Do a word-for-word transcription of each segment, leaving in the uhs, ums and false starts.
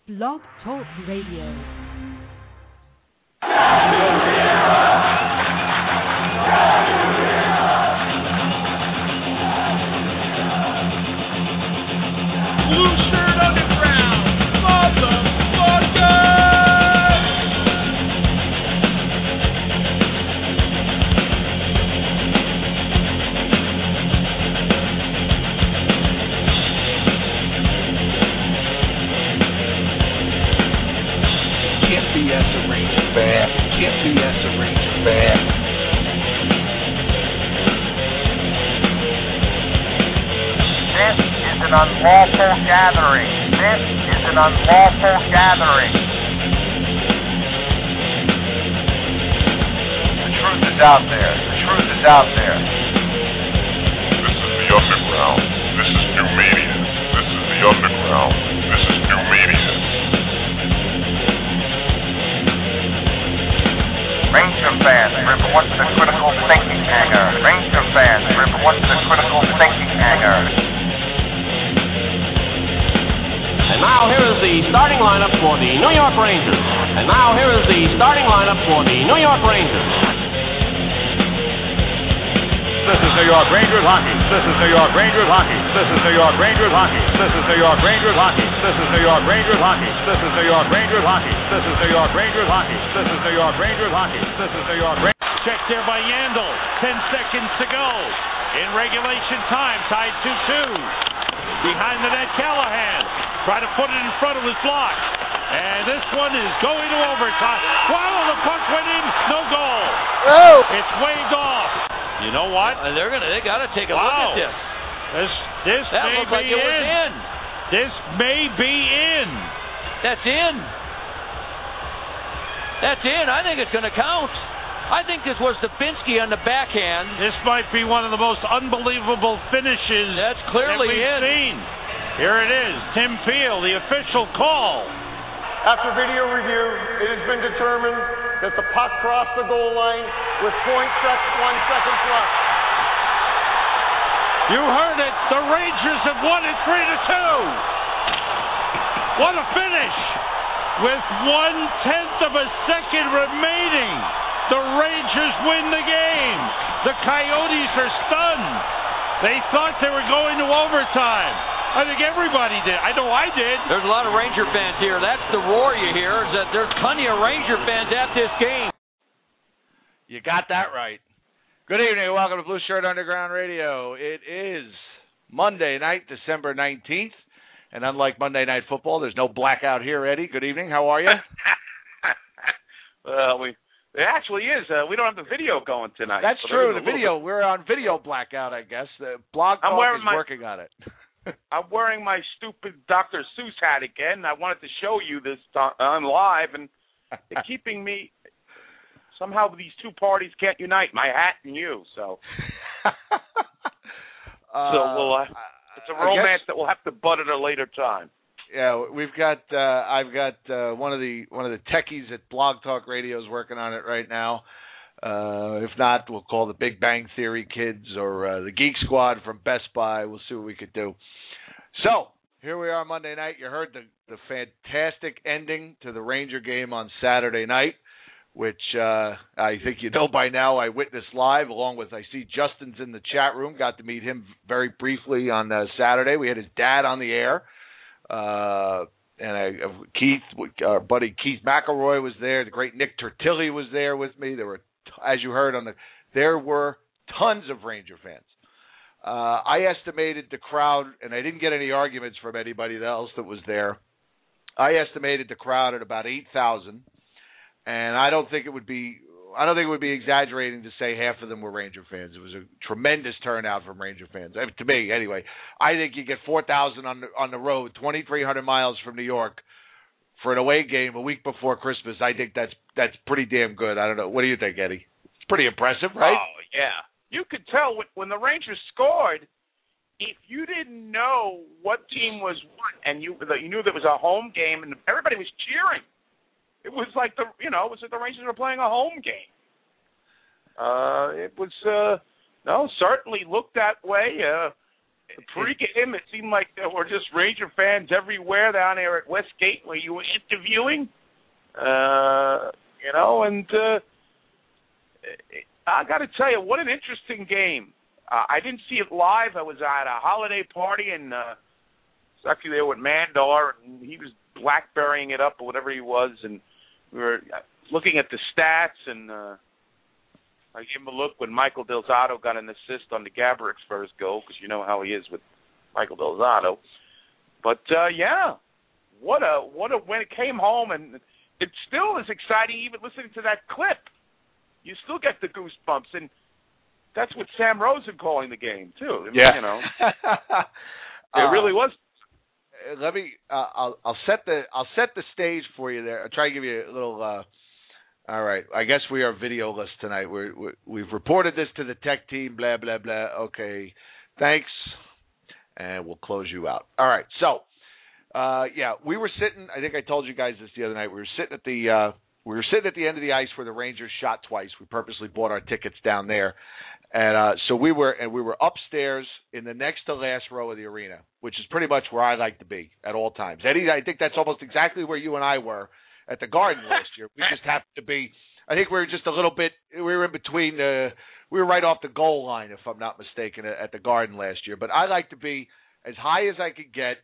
Blog Talk Radio. Unlawful gathering. This is an unlawful gathering. The truth is out there. The truth is out there. This is the underground. This is new media. This is the underground. This is new media. Ranger fans, remember what's the critical thinking hangar? Ranger fans, remember what's the critical thinking hangar? And now here is the starting lineup for the New York Rangers. And now here is the starting lineup for the New York Rangers. This is New York Rangers hockey. This is New York Rangers hockey. This is New York Rangers hockey. This is New York Rangers hockey. This is New York Rangers hockey. This is New York Rangers hockey. This is New York Rangers hockey. This is New York Rangers hockey. This is New York Rangers. Checked there by Yandel. Ten seconds to go. In regulation time, tied two two. Behind the net, Callahan. Try to put it in front of his block. And this one is going to overtime. Wow, the puck went in. No goal. Oh. It's waved off. You know what? Uh, they're gonna. They gotta take a wow. look at this. This, this that may looked be like it in. was in. This may be in. That's in. That's in. I think it's gonna count. I think this was Dubinsky on the backhand. This might be one of the most unbelievable finishes That's clearly that we've in. seen. Here it is, Tim Field, the official call. After video review, it has been determined that the puck crossed the goal line with point one seconds left. You heard it. The Rangers have won it three to two. What a finish! With one tenth of a second remaining, the Rangers win the game. The Coyotes are stunned. They thought they were going to overtime. I think everybody did. I know I did. There's a lot of Ranger fans here. That's the roar you hear, is that there's plenty of Ranger fans at this game. You got that right. Good evening and welcome to Blue Shirt Underground Radio. It is Monday night, December nineteenth. And unlike Monday Night Football, there's no blackout here, Eddie. Good evening. How are you? Well, we it actually is. Uh, we don't have the video going tonight. That's so true. The bit... video, we're on video blackout, I guess. The Blog Talk is my... working on it. I'm wearing my stupid Doctor Seuss hat again. I wanted to show you this on live, and they're keeping me. Somehow these two parties can't unite, my hat and you. So, uh, so we'll. Uh, it's a romance guess, that we'll have to butt at a later time. Yeah, we've got. Uh, I've got uh, one of the one of the techies at Blog Talk Radio is working on it right now. Uh, if not, we'll call the Big Bang Theory kids or uh, the Geek Squad from Best Buy. We'll see what we could do. So, here we are Monday night. You heard the, the fantastic ending to the Ranger game on Saturday night, which uh, I think you know by now I witnessed live, along with, I see Justin's in the chat room. Got to meet him very briefly on uh, Saturday. We had his dad on the air. Uh, and I, Keith, our buddy Keith McElroy was there. The great Nick Tortilli was there with me. There were As you heard on the, there were tons of Ranger fans. Uh, I estimated the crowd, and I didn't get any arguments from anybody else that was there. I estimated the crowd at about eight thousand, and I don't think it would be, I don't think it would be exaggerating to say half of them were Ranger fans. It was a tremendous turnout from Ranger fans. I mean, to me, anyway. I think you get four thousand on the on the road, twenty-three hundred miles from New York, for an away game a week before Christmas. I think that's that's pretty damn good. I don't know. What do you think, Eddie? It's pretty impressive, right? Oh, yeah. You could tell when, when the Rangers scored, if you didn't know what team was what, and you you knew there was a home game, and everybody was cheering. It was like the you know it was like the Rangers were playing a home game. Uh, it was uh, no certainly looked that way. Uh, The pregame, it seemed like there were just Ranger fans everywhere down there at Westgate where you were interviewing. Uh, you know, and uh, I got to tell you, what an interesting game. Uh, I didn't see it live. I was at a holiday party, and uh, I was actually there with Mandar, and he was blackberrying it up or whatever he was, and we were looking at the stats, and uh, I gave him a look when Michael Delzato got an assist on the Gaborik's first goal, because you know how he is with Michael Delzato. But, uh, yeah, what a, what a, when it came home, and it still is exciting even listening to that clip. You still get the goosebumps, and that's what Sam Rosen calling the game, too. Yeah. You know, it uh, really was. Let me, uh, I'll, I'll set the, I'll set the stage for you there. I'll try to give you a little, uh, all right, I guess we are videoless tonight. We're, we're, we've reported this to the tech team, blah, blah, blah. Okay, thanks, and we'll close you out. All right, so, uh, yeah, we were sitting, I think I told you guys this the other night, we were sitting at the uh, we were sitting at the end of the ice where the Rangers shot twice. We purposely bought our tickets down there. And uh, so we were and we were upstairs in the next to last row of the arena, which is pretty much where I like to be at all times. Eddie, I think that's almost exactly where you and I were at the Garden last year. We just happened to be, I think we were just a little bit, we were in between, the, we were right off the goal line, if I'm not mistaken, at the Garden last year. But I like to be as high as I could get.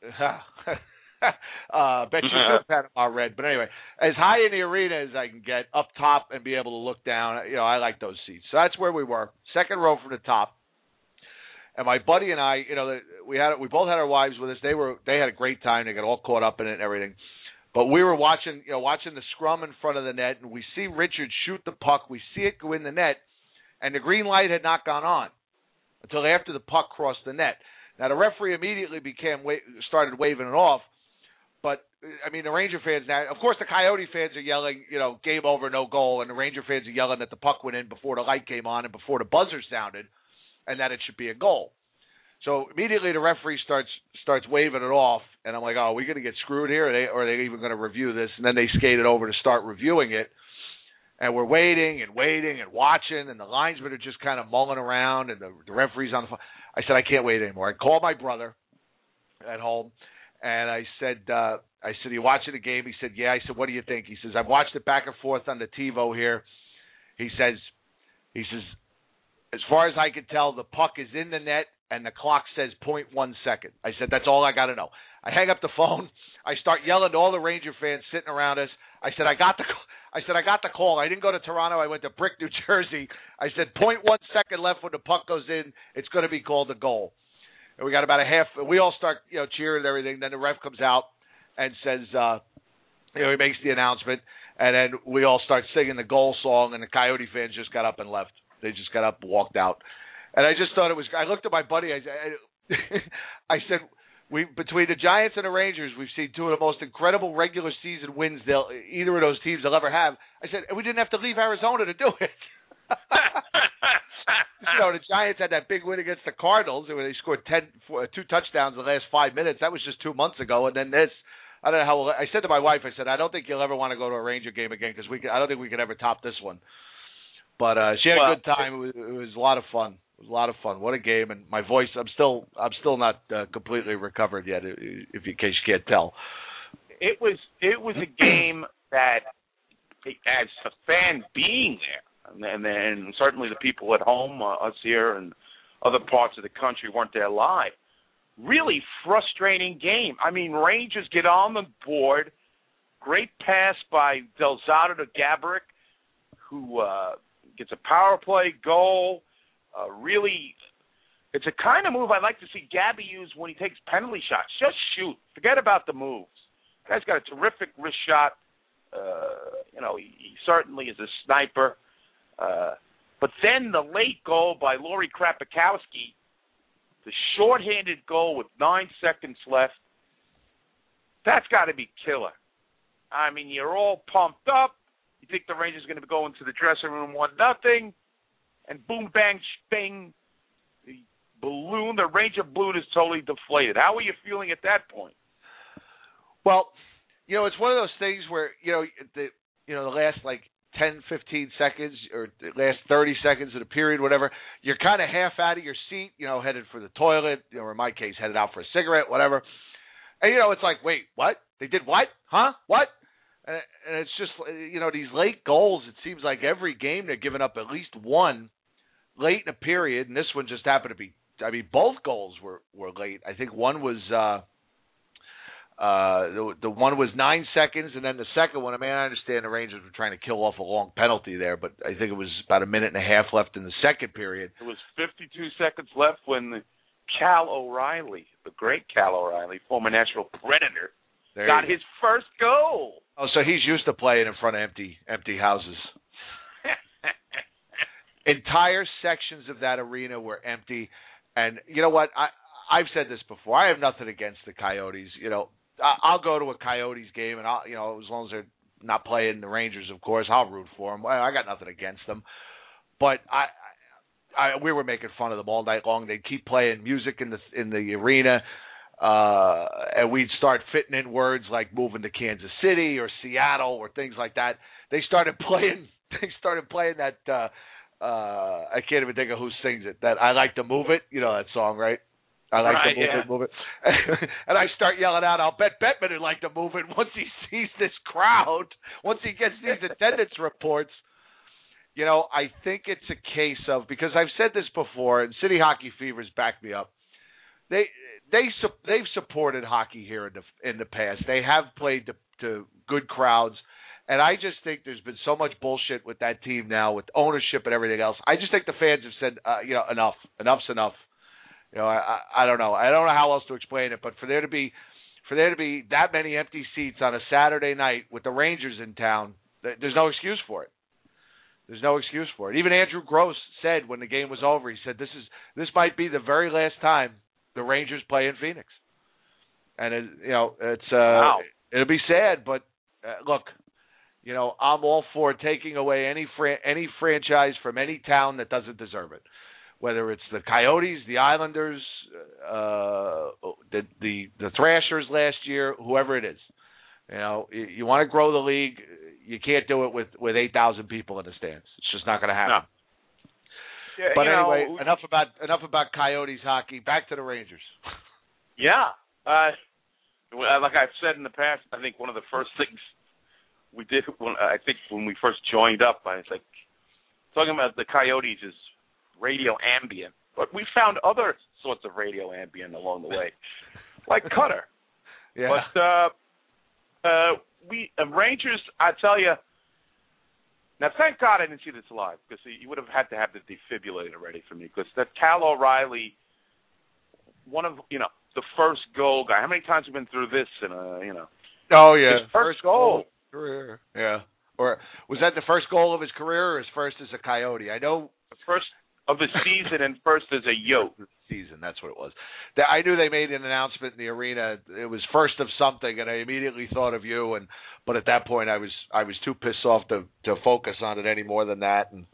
uh, bet you should Panama Red. But anyway, as high in the arena as I can get, up top and be able to look down. You know, I like those seats. So that's where we were, second row from the top. And my buddy and I, you know, we had we both had our wives with us. They were they had a great time. They got all caught up in it and everything. But we were watching, you know, watching the scrum in front of the net, and we see Richard shoot the puck. We see it go in the net, and the green light had not gone on until after the puck crossed the net. Now the referee immediately became started waving it off. But, I mean, the Ranger fans now, of course, the Coyote fans are yelling, you know, game over, no goal, and the Ranger fans are yelling that the puck went in before the light came on and before the buzzer sounded and that it should be a goal. So immediately the referee starts starts waving it off, and I'm like, oh, are we going to get screwed here? Are they, or are they even going to review this? And then they skated over to start reviewing it, and we're waiting and waiting and watching, and the linesmen are just kind of mulling around, and the, the referee's on the phone. I said, I can't wait anymore. I called my brother at home. And I said, uh, I said, you watching the game? He said, yeah. I said, what do you think? He says, I've watched it back and forth on the TiVo here. He says, he says, as far as I can tell, the puck is in the net and the clock says point one second. I said, that's all I got to know. I hang up the phone. I start yelling to all the Ranger fans sitting around us. I said, I got the, I said, I got the call. I didn't go to Toronto. I went to Brick, New Jersey. I said, point one second left when the puck goes in. It's going to be called a goal. And we got about a half. We all start, you know, cheering and everything. Then the ref comes out and says, uh, you know, he makes the announcement, and then we all start singing the goal song. And the Coyote fans just got up and left. They just got up and walked out. And I just thought it was. I looked at my buddy. I, I, I said, we between the Giants and the Rangers, we've seen two of the most incredible regular season wins they'll either of those teams will ever have. I said, and we didn't have to leave Arizona to do it. You know, the Giants had that big win against the Cardinals where they scored ten, four, two touchdowns in the last five minutes. That was just two months ago. And then this, I don't know how. I said to my wife, I said, I don't think you'll ever want to go to a Ranger game again because we. Could, I don't think we could ever top this one. But uh, she had well, a good time. It was, it was a lot of fun. It was a lot of fun. What a game! And my voice, I'm still, I'm still not uh, completely recovered yet. If in case you can't tell, it was, it was a game that, as a fan being there. And then certainly the people at home, uh, us here and other parts of the country weren't there live. Really frustrating game. I mean, Rangers get on the board. Great pass by Delzato to Gaborik, who uh, gets a power play goal. Uh, really, it's a kind of move I'd like to see Gabby use when he takes penalty shots. Just shoot. Forget about the moves. The guy's got a terrific wrist shot. Uh, you know, he, he certainly is a sniper. Uh, but then the late goal by Laurie Krapikowski, the shorthanded goal with nine seconds left, that's got to be killer. I mean, you're all pumped up. You think the Rangers are going to go into the dressing room one nothing, and boom, bang, bang, the balloon, the Ranger balloon is totally deflated. How were you feeling at that point? Well, you know, it's one of those things where, you know, the you know the last like ten, fifteen seconds or the last thirty seconds of the period, whatever, you're kind of half out of your seat, you know, headed for the toilet, you know, or in my case, headed out for a cigarette, whatever. And, you know, it's like, wait, what? They did what? Huh? What? And, and it's just, you know, these late goals, it seems like every game they're giving up at least one late in a period, and this one just happened to be, I mean, both goals were, were late. I think one was, uh, uh, the, the one was nine seconds, and then the second one, I mean, I understand the Rangers were trying to kill off a long penalty there, but I think it was about a minute and a half left in the second period. It was fifty-two seconds left when the Cal O'Reilly, the great Cal O'Reilly, former Nashville Predator, there got his first goal. Oh, so he's used to playing in front of empty empty houses. Entire sections of that arena were empty. And you know what? I, I've said this before. I have nothing against the Coyotes. You know, I'll go to a Coyotes game, and I'll, you know, as long as they're not playing the Rangers, of course, I'll root for them. I got nothing against them. But I, I, we were making fun of them all night long. They'd keep playing music in the in the arena, uh, and we'd start fitting in words like moving to Kansas City or Seattle or things like that. They started playing. They started playing that. Uh, uh, I can't even think of who sings it. That I Like to Move It. You know that song, right? I like right, to move yeah. it, move it. And I start yelling out, I'll bet Bettman would like to move it once he sees this crowd, once he gets these attendance reports. You know, I think it's a case of, because I've said this before, and City Hockey Fever's backed me up. They they they've supported hockey here in the in the past. They have played to, to good crowds, and I just think there's been so much bullshit with that team now, with ownership and everything else. I just think the fans have said, uh, you know, enough, enough's enough. You know, I, I I don't know. I don't know how else to explain it, but for there to be for there to be that many empty seats on a Saturday night with the Rangers in town, there's no excuse for it. There's no excuse for it. Even Andrew Gross said when the game was over, he said this is this might be the very last time the Rangers play in Phoenix. And it, you know, it's uh, wow. it'll be sad, but uh, look, you know, I'm all for taking away any fran- any franchise from any town that doesn't deserve it. Whether it's the Coyotes, the Islanders, uh, the, the the Thrashers last year, whoever it is, you know, you, you want to grow the league, you can't do it with, with eight thousand people in the stands. It's just not going to happen. No. Yeah, but you anyway, know, enough about enough about Coyotes hockey. Back to the Rangers. Yeah, uh, like I've said in the past, I think one of the first things we did, when, I think when we first joined up, I was like talking about the Coyotes is radio ambient, but we found other sorts of radio ambient along the way, like Cutter. Yeah. But uh, uh, we uh, Rangers, I tell you. Now, thank God I didn't see this live, because you would have had to have the defibrillator ready for me. Because that Cal O'Reilly, one of you know the first goal guy. How many times have we been through this? In a you know. Oh yeah, his first, first goal. Career. Yeah. Or was that the first goal of his career, or his first as a Coyote? I know the first of the season and first as a Yote. Season, that's what it was. I knew they made an announcement in the arena. It was first of something, and I immediately thought of you. And but at that point, I was I was too pissed off to to focus on it any more than that. And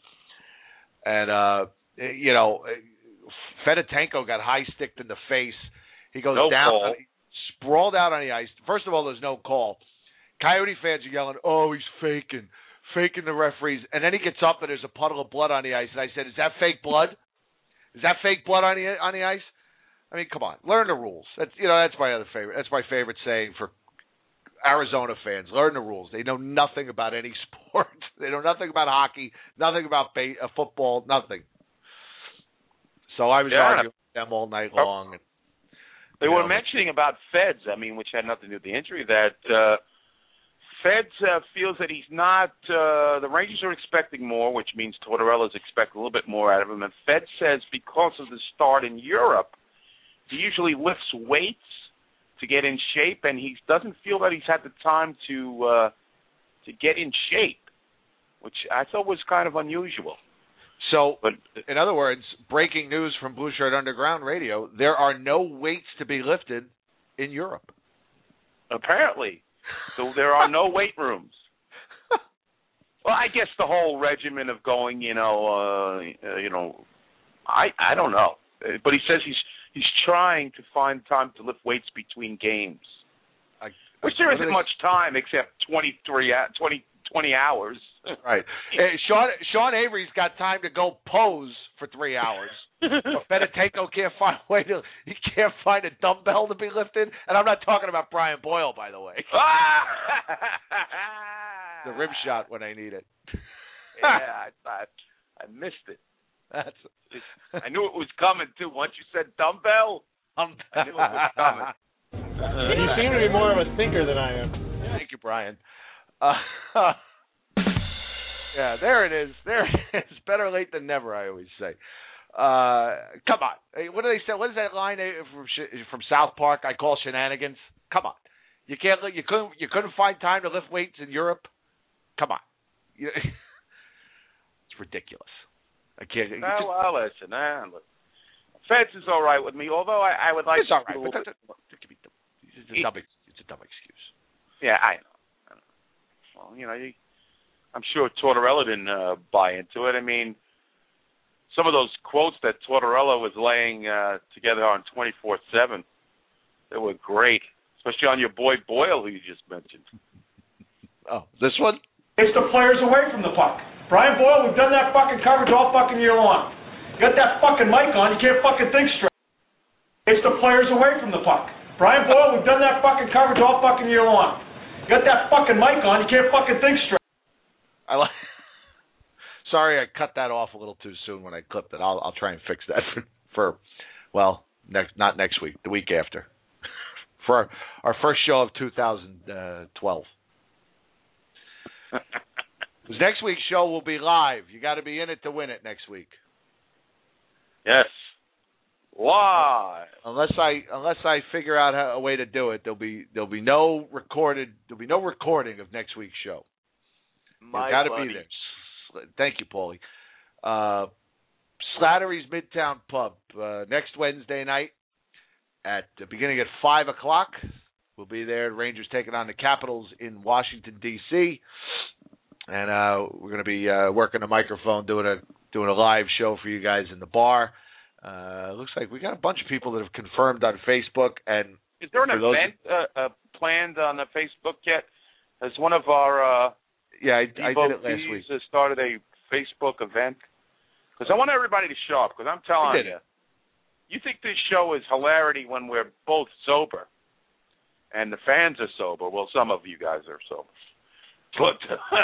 and uh, you know, Fedotenko got high sticked in the face. He goes no down, call. sprawled out on the ice. First of all, there's no call. Coyote fans are yelling, "Oh, he's faking." faking the referees, and then he gets up and there's a puddle of blood on the ice. And I said, "Is that fake blood? Is that fake blood on the on the ice?" I mean, come on, learn the rules. That's you know that's my other favorite. That's my favorite saying for Arizona fans: learn the rules. They know nothing about any sport. They know nothing about hockey, nothing about ba- uh, football, nothing. So I was yeah. arguing with them all night long. And, they were know, mentioning about Feds. I mean, which had nothing to do with the injury. That. Uh, Feds uh, feels that he's not, uh, the Rangers are expecting more, which means Tortorella's expecting a little bit more out of him. And Feds says because of the start in Europe, he usually lifts weights to get in shape, and he doesn't feel that he's had the time to uh, to get in shape, which I thought was kind of unusual. So, but in other words, breaking news from Blue Shirt Underground Radio, there are no weights to be lifted in Europe. Apparently. So there are no weight rooms. Well, I guess the whole regimen of going, you know, uh, uh, you know, I I don't know. But he says he's he's trying to find time to lift weights between games, I, which there isn't much time except twenty-three, twenty, twenty hours. Right. Hey, Sean Sean Avery's got time to go pose for three hours. But Benetenko can't find a way to. He can't find a dumbbell to be lifted, and I'm not talking about Brian Boyle, by the way. The rim shot when I need it. Yeah, I, I I missed it. That's. I knew it was coming too. Once you said dumbbell, I knew it was coming. You seem to be more of a thinker than I am. Thank you, Brian. Uh, yeah, there it is. There it is. Better late than never, I always say. Uh, come on. Hey, what do they say? What is that line from from South Park? I call shenanigans. Come on. You can't. You couldn't. You couldn't find time to lift weights in Europe. Come on. You, it's ridiculous. I can't. No, just, well, listen. Nah, look. Feds is all right with me. Although I, I would like. It's all right. But that, that, it's, a dumb, it's a dumb excuse. Yeah, I know. I know. Well, you know, you, I'm sure Tortorella didn't uh, buy into it. I mean, some of those quotes that Tortorella was laying uh, together on twenty-four seven, they were great, especially on your boy Boyle, who you just mentioned. Oh, this one? It's the players away from the puck. Brian Boyle, we've done that fucking coverage all fucking year long. You got that fucking mic on, you can't fucking think straight. It's the players away from the puck. Brian Boyle, we've done that fucking coverage all fucking year long. You got that fucking mic on, you can't fucking think straight. I like. Sorry, I cut that off a little too soon when I clipped it. I'll I'll try and fix that for, for well, next not next week, the week after, for our, our first show of two thousand twelve. Because next week's show will be live. You got to be in it to win it next week. Yes. Why? Unless I unless I figure out how, a way to do it, there'll be there'll be no recorded there'll be no recording of next week's show. My you got to be there. Thank you, Paulie. Uh, Slattery's Midtown Pub uh, next Wednesday night at uh, beginning at five o'clock. We'll be there. The Rangers taking on the Capitals in Washington D C, and uh, we're going to be uh, working the microphone, doing a doing a live show for you guys in the bar. Uh, looks like we got a bunch of people that have confirmed on Facebook. And is there an event uh, uh, planned on the Facebook yet? Has one of our uh, yeah, I, I did it last week. Uh, started a Facebook event? Because I want everybody to show up. Because I'm telling you, you think this show is hilarity when we're both sober, and the fans are sober. Well, some of you guys are sober, but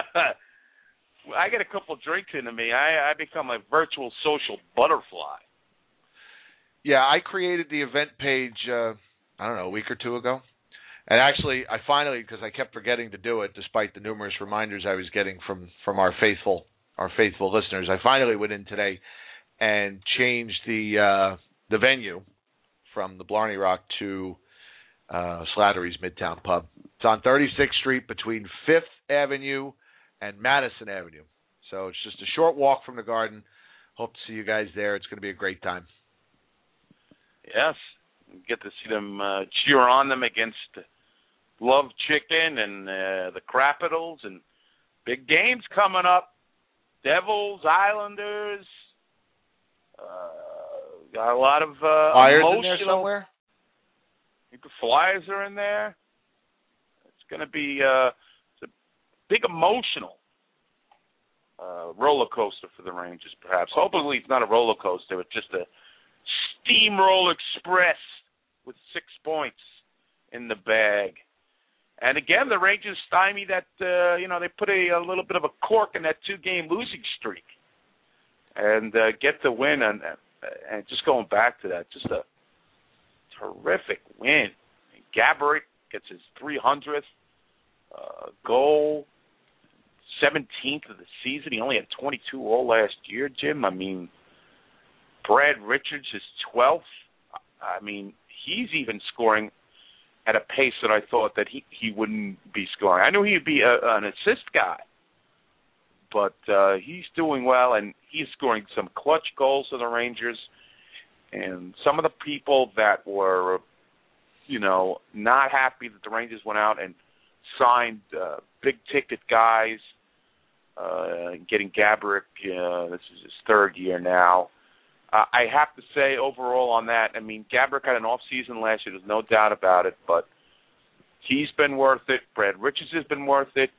I get a couple drinks into me, I, I become a virtual social butterfly. Yeah, I created the event page, uh, I don't know, a week or two ago. And actually, I finally, because I kept forgetting to do it, despite the numerous reminders I was getting from, from our faithful our faithful listeners, I finally went in today and changed the uh, the venue from the Blarney Rock to uh, Slattery's Midtown Pub. It's on thirty-sixth Street between fifth Avenue and Madison Avenue. So it's just a short walk from the Garden. Hope to see you guys there. It's going to be a great time. Yes, get to see them uh, cheer on them against Love Chicken and uh, the Capitals, and big games coming up. Devils, Islanders, uh, got a lot of uh, Flyers emotional. in there somewhere? I think the Flyers are in there. It's going to be uh, it's a big emotional uh, roller coaster for the Rangers, perhaps. Hopefully it's not a roller coaster, it's just a steamroll express with six points in the bag. And again, the Rangers stymie that, uh, you know, they put a, a little bit of a cork in that two-game losing streak and uh, get the win. And, and just going back to that, just a terrific win. Gaborik gets his three hundredth uh, goal, seventeenth of the season. He only had twenty-two all last year, Jim. I mean, Brad Richards is twelfth. I mean, he's even scoring at a pace that I thought that he, he wouldn't be scoring. I knew he'd be a, an assist guy, but uh, he's doing well, and he's scoring some clutch goals for the Rangers. And some of the people that were, you know, not happy that the Rangers went out and signed uh, big-ticket guys, uh, getting Gaborik, uh, this is his third year now. Uh, I have to say, overall on that, I mean, Gaborik had an off-season last year. There's no doubt about it, but he's been worth it. Brad Richards has been worth it.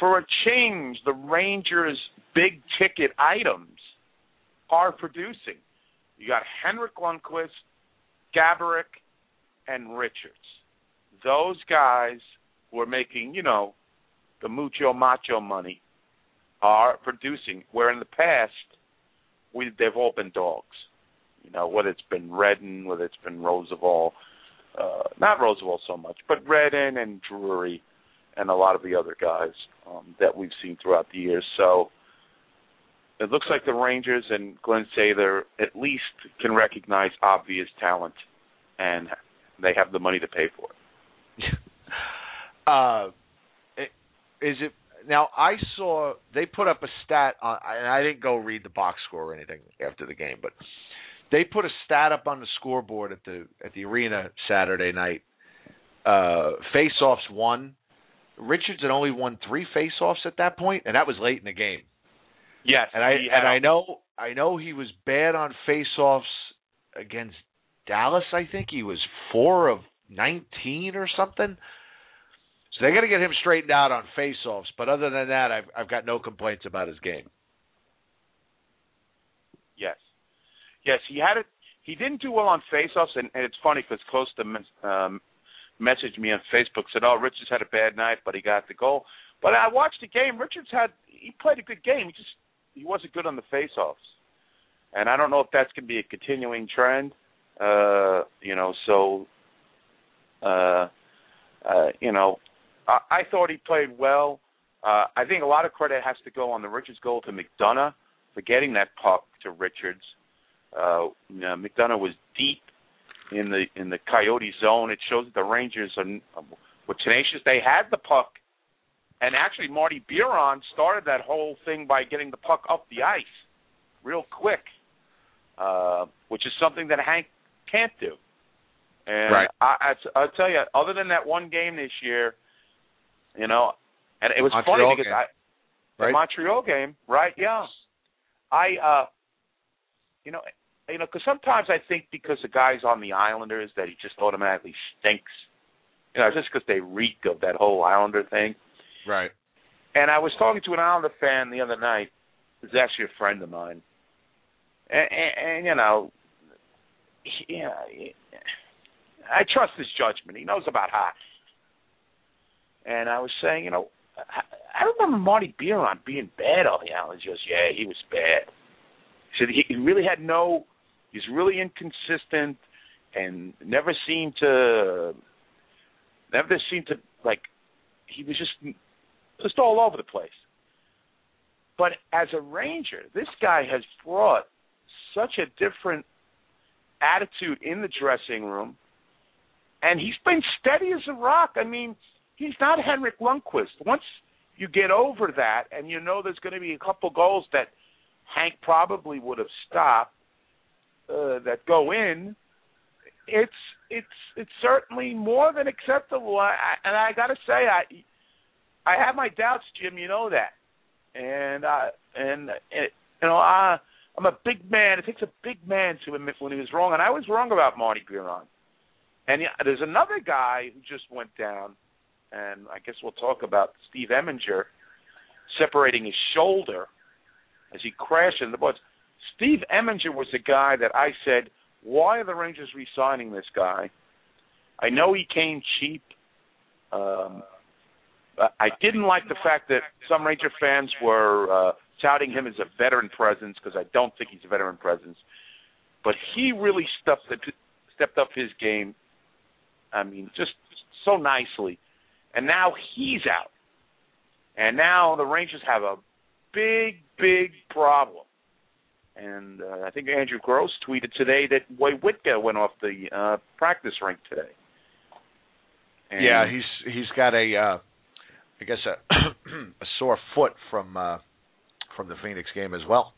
for a change, the Rangers' big-ticket items are producing. You got Henrik Lundqvist, Gaborik, and Richards. Those guys who are making, you know, the mucho macho money are producing, where in the past we they've all been dogs. You know, whether it's been Redden, whether it's been Roosevelt, uh, not Roosevelt so much, but Redden and Drury and a lot of the other guys um, that we've seen throughout the years. So it looks like the Rangers and Glenn Sather at least can recognize obvious talent, and they have the money to pay for it. uh, is it now? I saw they put up a stat on, and I didn't go read the box score or anything after the game, but they put a stat up on the scoreboard at the at the arena Saturday night. Uh, face-offs won. Richards had only won three face-offs at that point, and that was late in the game. Yes, and I and I know I know he was bad on face-offs against Dallas. I think he was four of nineteen or something. So they got to get him straightened out on face-offs. But other than that, I've I've got no complaints about his game. Yes, yes, he had it. He didn't do well on face-offs, and, and it's funny because Costa um, messaged me on Facebook, said, "Oh, Richards had a bad night, but he got the goal." But I watched the game. Richards had he played a good game. He just he wasn't good on the face-offs, and I don't know if that's going to be a continuing trend. Uh, you know, so uh, uh, you know, I, I thought he played well. Uh, I think a lot of credit has to go on the Richards goal to McDonough for getting that puck to Richards. Uh, you know, McDonough was deep in the in the Coyote zone. It shows that the Rangers are, were tenacious. They had the puck. And actually, Marty Biron started that whole thing by getting the puck up the ice real quick, uh, which is something that Hank can't do. And right. I, I, I'll tell you, other than that one game this year, you know, and it was Montreal funny because game. I, the right? Montreal game, right? Yeah, I, uh, you know, you know, because sometimes I think because the guy's on the Islanders that he just automatically stinks. You know, just because they reek of that whole Islander thing. Right. And I was talking to an Islander fan the other night, who's actually a friend of mine. And, and, and you know, he, yeah, I trust his judgment. He knows about hockey. And I was saying, you know, I, I remember Marty Biron being bad on the Islanders. He goes, yeah, he was bad. He said he, he really had no, he's really inconsistent and never seemed to, never seemed to, like, he was just, just all over the place. But as a Ranger, this guy has brought such a different attitude in the dressing room, and he's been steady as a rock. I mean, he's not Henrik Lundqvist. Once you get over that and you know there's going to be a couple goals that Hank probably would have stopped uh, that go in, it's it's it's certainly more than acceptable. I, I, and I got to say, I I have my doubts, Jim. You know that, and uh, and it, you know I I'm a big man. It takes a big man to admit when he was wrong, and I was wrong about Marty Biron. And yeah, there's another guy who just went down, and I guess we'll talk about Steve Eminger separating his shoulder as he crashed in the boards. Steve Eminger was the guy that I said, why are the Rangers re-signing this guy? I know he came cheap. Um, I didn't like the fact that some Ranger fans were uh, touting him as a veteran presence, because I don't think he's a veteran presence. But he really stepped stepped up his game, I mean, just so nicely. And now he's out. And now the Rangers have a big, big problem. And uh, I think Andrew Gross tweeted today that Wojciechowski went off the uh, practice rink today. And yeah, he's he's got a, uh, I guess a, a sore foot from uh, from the Phoenix game as well.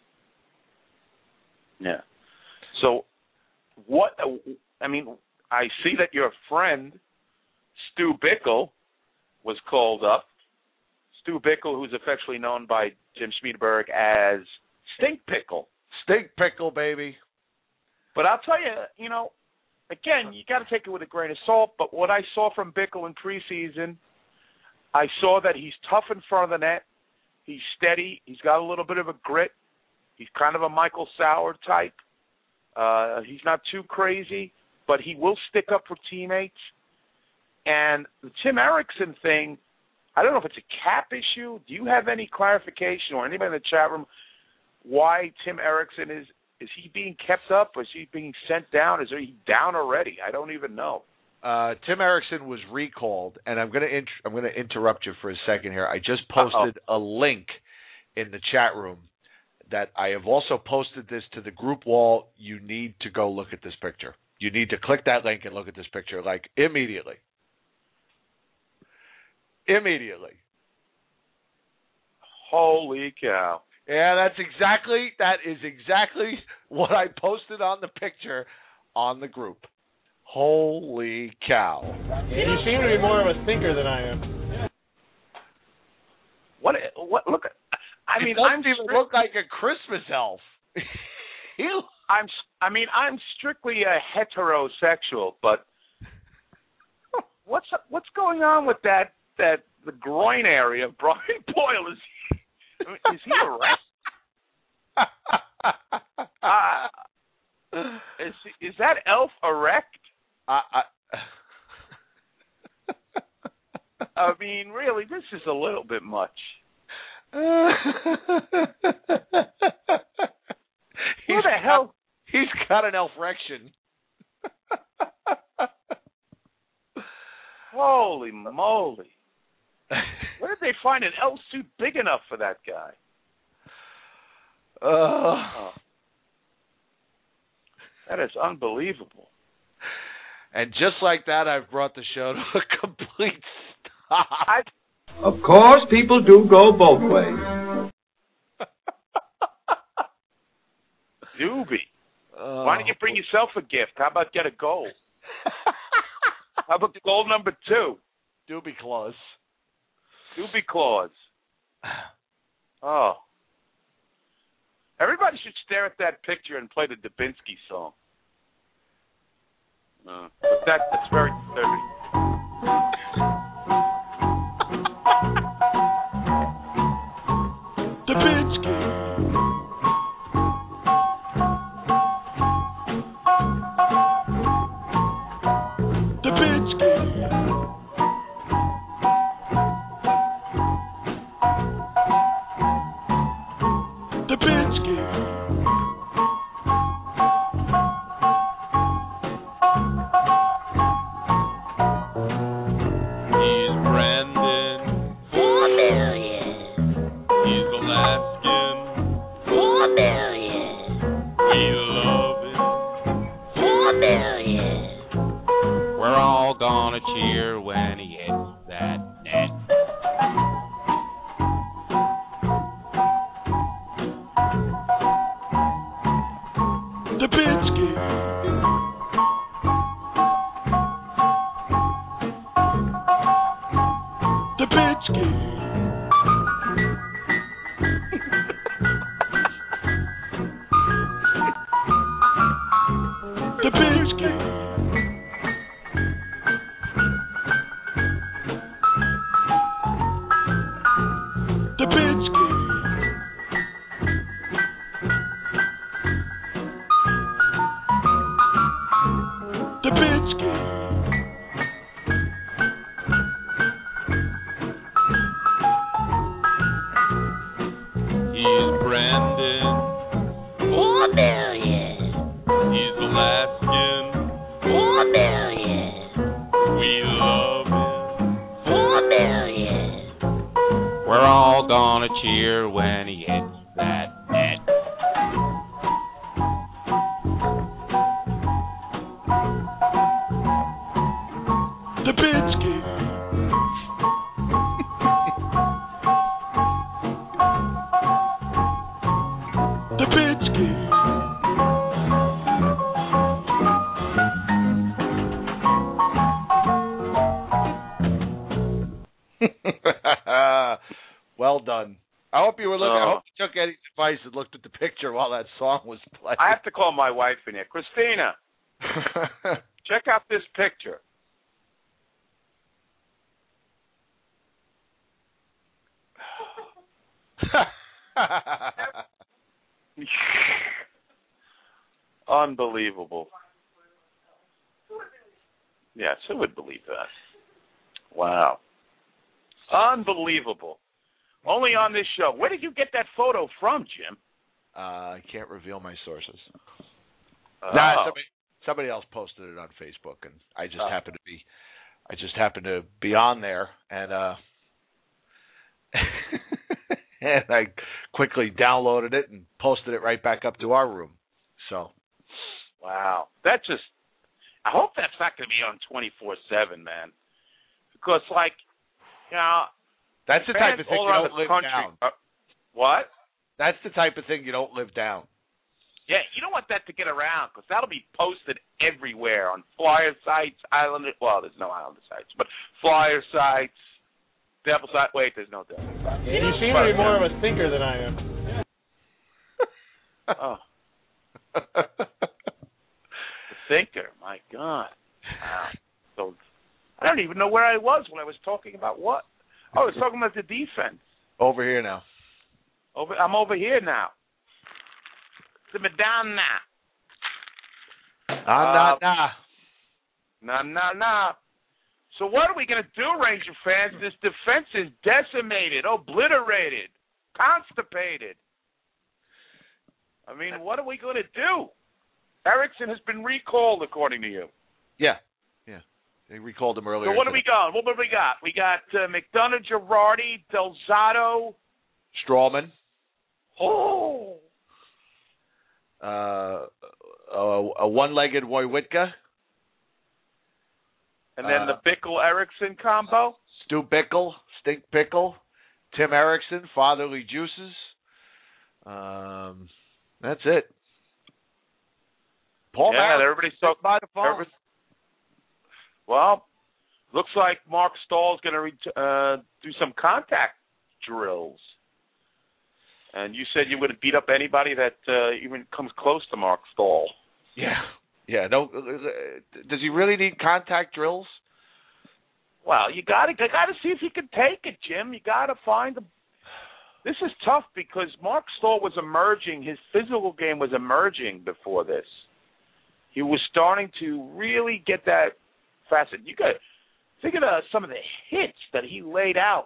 Yeah. So what? I mean, I see that your friend Stu Bickle was called up. Stu Bickle, who's affectionately known by Jim Schmiedeberg as Stink Pickle. Stink Pickle, baby. But I'll tell you, you know, again, you got to take it with a grain of salt. But what I saw from Bickle in preseason, I saw that he's tough in front of the net. He's steady. He's got a little bit of a grit. He's kind of a Michael Sauer type. Uh, he's not too crazy, but he will stick up for teammates. And the Tim Erickson thing, I don't know if it's a cap issue. Do you have any clarification, or anybody in the chat room, why Tim Erickson is, is he being kept up? Is he being sent down? Is he down already? I don't even know. Uh, Tim Erickson was recalled, and I'm going to int- I'm going to interrupt you for a second here. I just posted Uh-oh. a link in the chat room that I have also posted this to the group wall. You need to go look at this picture. You need to click that link and look at this picture, like, immediately. Immediately. Holy cow. Yeah, that's exactly, that is exactly what I posted on the picture on the group. Holy cow. You seem to be more of a thinker than I am. What, what, look, I mean, it doesn't I'm even strict- look like a Christmas elf. I'm, I mean, I'm strictly a heterosexual, but what's, what's going on with that, that, the groin area of Brian Boyle? Is he, I mean, is he erect? uh, is, is that elf erect? I, I, I mean, really, this is a little bit much. Who the hell? He's got an elf-rection. Holy moly. Where did they find an elf suit big enough for that guy? Uh, oh. That is unbelievable. And just like that, I've brought the show to a complete stop. I, of course, people do go both ways. Doobie. Oh. Why don't you bring yourself a gift? How about get a goal? How about the goal number two? Doobie Claus. Doobie Claus. Oh. Everybody should stare at that picture and play the Dubinsky song. Uh, but that, that's very disturbing. Dubinsky. Dubinsky. Dubinsky. Gonna cheer when he hits that net. Dubinsky. Dubinsky. Dubinsky. Well done. I hope you were looking. Uh, I hope you took Eddie's advice and looked at the picture while that song was playing. I have to call my wife in here. Christina, check out this picture. Unbelievable. Yes, who would believe that? Wow. Unbelievable. Only on this show. Where did you get that photo from, Jim? Uh, I can't reveal my sources. Oh. Nah, somebody, somebody else posted it on Facebook, and I just Oh. happened to be, I just happened to be on there, and uh, and I quickly downloaded it and posted it right back up to our room. So. Wow. That just, I hope that's not going to be on twenty-four seven, man. Because, like, you know, that's the type of thing you don't live country, down. Uh, what? That's the type of thing you don't live down. Yeah, you don't want that to get around because that'll be posted everywhere on flyer sites, island. Well, there's no island sites, but flyer sites, devil site. Wait, there's no devil site. Yeah, you seem to be more of a thinker than I am. Oh. The thinker, my God. Wow. So I don't even know where I was when I was talking about what. Oh, I was talking about the defense. Over here now. Over, I'm over here now. The Madonna. Ah, nah, nah. Nah, nah, nah. So what are we going to do, Ranger fans? This defense is decimated, obliterated, constipated. I mean, what are we going to do? Erickson has been recalled, according to you. Yeah, yeah. They recalled him earlier. So what are we going? What have we got? We got uh, McDonough, Girardi, Delzato. Strawman. Oh. Uh, a, a one-legged Wojciechowski. And then uh, the Bickle-Erickson combo. Stu Bickle, Stink Pickle, Tim Erickson, Fatherly Juices. Um, that's it. Paul yeah, Marin, everybody's so by the phone. everybody, well, looks like Mark Stahl's going to re- uh, do some contact drills. And you said you would beat up anybody that uh, even comes close to Mark Stahl. Yeah, yeah. No, does he really need contact drills? Well, you got to got to see if he can take it, Jim. You got to find him. This is tough because Mark Stahl was emerging. His physical game was emerging before this. He was starting to really get that facet. You got think of the, some of the hits that he laid out.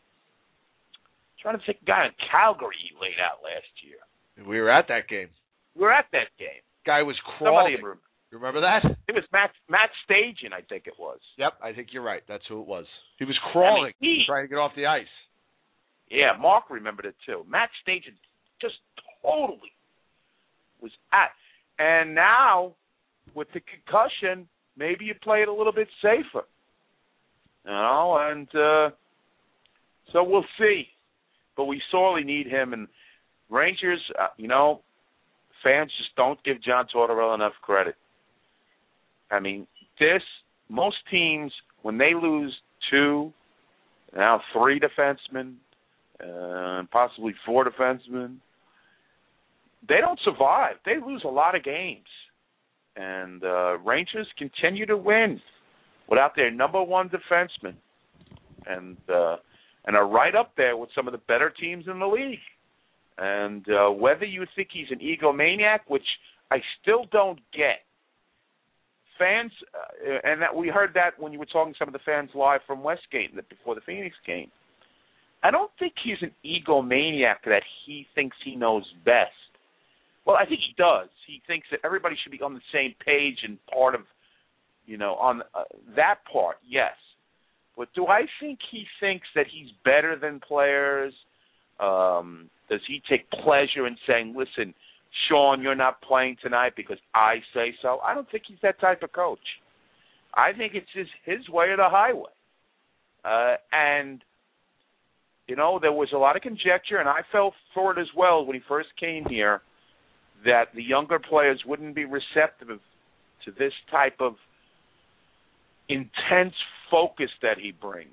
Trying to think of a guy in Calgary he laid out last year. We were at that game. We were at that game. Guy was crawling. Somebody, you remember that? It was Matt Matt Stajan, I think it was. Yep, I think you're right. That's who it was. He was crawling, I mean, he, trying to get off the ice. Yeah, Mark remembered it too. Matt Stajan just totally was at. And now, with the concussion, maybe you play it a little bit safer. You know, and uh, so we'll see. But we sorely need him. And Rangers, uh, you know, fans just don't give John Tortorella enough credit. I mean, this, most teams, when they lose two, now three defensemen, uh, possibly four defensemen, they don't survive. They lose a lot of games. And uh, Rangers continue to win without their number one defenseman. And uh, and are right up there with some of the better teams in the league. And uh, whether you think he's an egomaniac, which I still don't get, fans, uh, and that we heard that when you were talking to some of the fans live from Westgate before the Phoenix game, I don't think he's an egomaniac that he thinks he knows best. Well, I think he does. He thinks that everybody should be on the same page and part of, you know, on uh, that part, yes. But do I think he thinks that he's better than players? Um, does he take pleasure in saying, listen, Sean, you're not playing tonight because I say so? I don't think he's that type of coach. I think it's just his way or the highway. Uh, and, you know, there was a lot of conjecture, and I felt for it as well when he first came here, that the younger players wouldn't be receptive to this type of intense focus that he brings.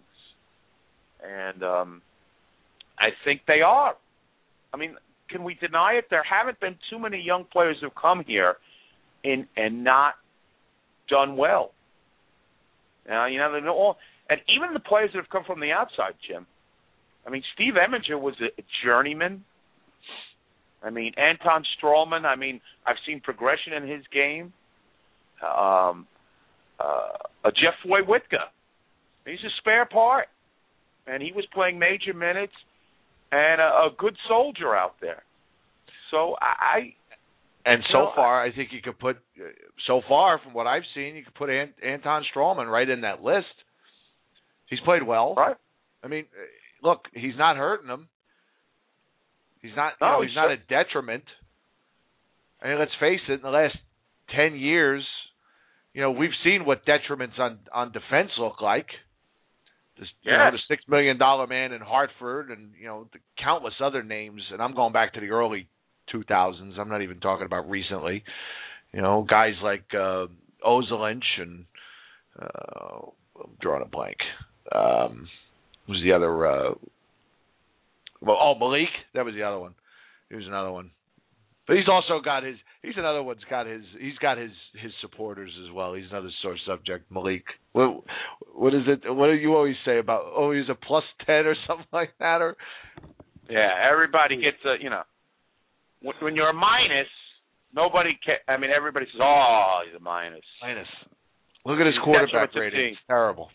And um, I think they are. I mean, can we deny it? There haven't been too many young players who've come here in, and not done well. Uh, you know, they're all, and even the players that have come from the outside, Jim. I mean, Steve Eminger was a journeyman. I mean, Anton Strawman, I mean, I've seen progression in his game. Um, uh, uh, Jeff Wojtwitka, he's a spare part. And he was playing major minutes and a, a good soldier out there. So I... And so know, far, I think you could put, so far from what I've seen, you could put Ant, Anton Strawman right in that list. He's played well. Right. I mean, look, he's not hurting them. He's not, you no, know, he's, he's not a detriment. I mean, let's face it, in the last ten years, you know, we've seen what detriments on, on defense look like. This, yes. You know, the six million dollar man in Hartford and, you know, the countless other names, and I'm going back to the early two thousands. I'm not even talking about recently. You know, guys like uh, Ozelinch and uh, I'm drawing a blank. Um, who's the other? Uh, well, oh, Malik. That was the other one. He was another one. But he's also got his. He's another one's got his. He's got his his supporters as well. He's another sore subject. Malik. What what is it? What do you always say about? Oh, he's a plus ten or something like that, or? Yeah, everybody gets a. You know, when you're a minus, nobody can. I mean, everybody says, "Oh, he's a minus." Minus. Look at his quarterback rating. It's terrible.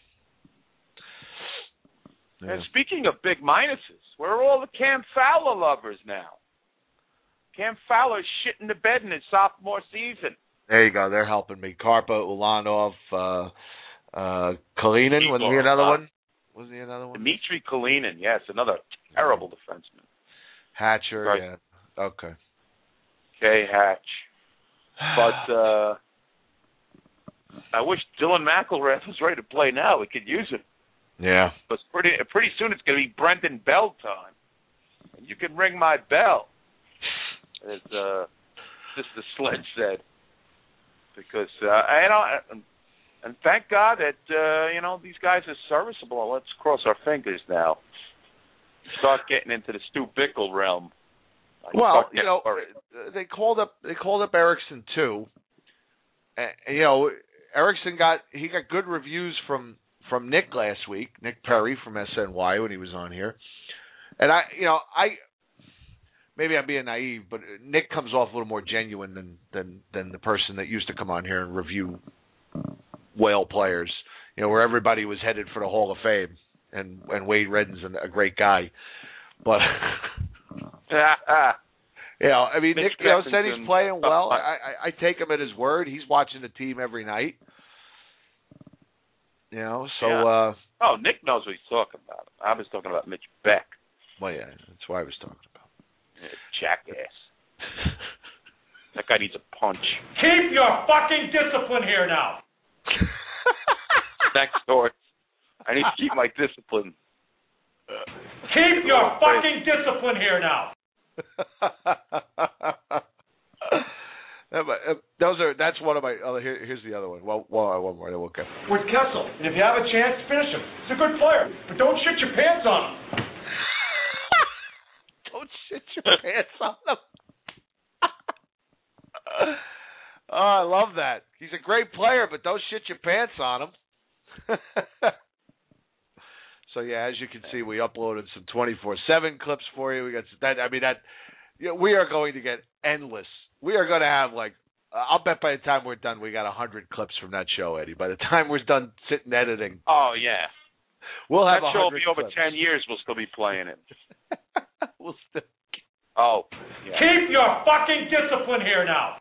And yeah. Speaking of big minuses, where are all the Cam Fowler lovers now? Cam Fowler's shitting the bed in his sophomore season. There you go. They're helping me. Karpa, Ulanov, uh, uh, Kalinin. Was he another one? Was he another one? Dmitry Kalinin, yes, another terrible defenseman. Hatcher, right. yeah. Okay. Kay Hatch. But uh, I wish Dylan McElrath was ready to play now. We could use him. Yeah. But pretty pretty soon it's going to be Brendan Bell time. And you can ring my bell, as uh, Sister Sledge said. Because, uh, I know, and, and thank God that, uh, you know, these guys are serviceable. Let's cross our fingers now. Start getting into the Stu Bickle realm. Well, you know, they called up they called up Erickson too. And, you know, Erickson got he got good reviews from, from Nick last week, Nick Perry from S N Y when he was on here. And I, you know, I maybe I'm being naive, but Nick comes off a little more genuine than than than the person that used to come on here and review whale players. You know, where everybody was headed for the Hall of Fame, and and Wade Redden's a great guy, but. You know, I mean, Nick, you know, said he's playing well. I, I, I take him at his word. He's watching the team every night. You know, so. Yeah. Uh, oh, Nick knows what he's talking about. I was talking about Mitch Beck. Well, yeah, that's what I was talking about. Yeah, jackass. That guy needs a punch. Keep your fucking discipline here now. Thanks, George. I need to keep my discipline. Keep your fucking discipline here now. Those are. That's one of my. Oh, here, here's the other one. Well, well, one more. Then we'll get. With Kessel, and if you have a chance, finish him. He's a good player, but don't shit your pants on him. Don't shit your pants on him. Oh, I love that. He's a great player, but don't shit your pants on him. So yeah, as you can see, we uploaded some twenty-four seven clips for you. We got that. I mean that. You know, we are going to get endless. We are going to have like. Uh, I'll bet by the time we're done, we got a hundred clips from that show, Eddie. By the time we're done sitting editing. Oh yeah. We'll have that show will be over clips. ten years. We'll still be playing it. We'll still. Oh. Yeah. Keep your fucking discipline here now.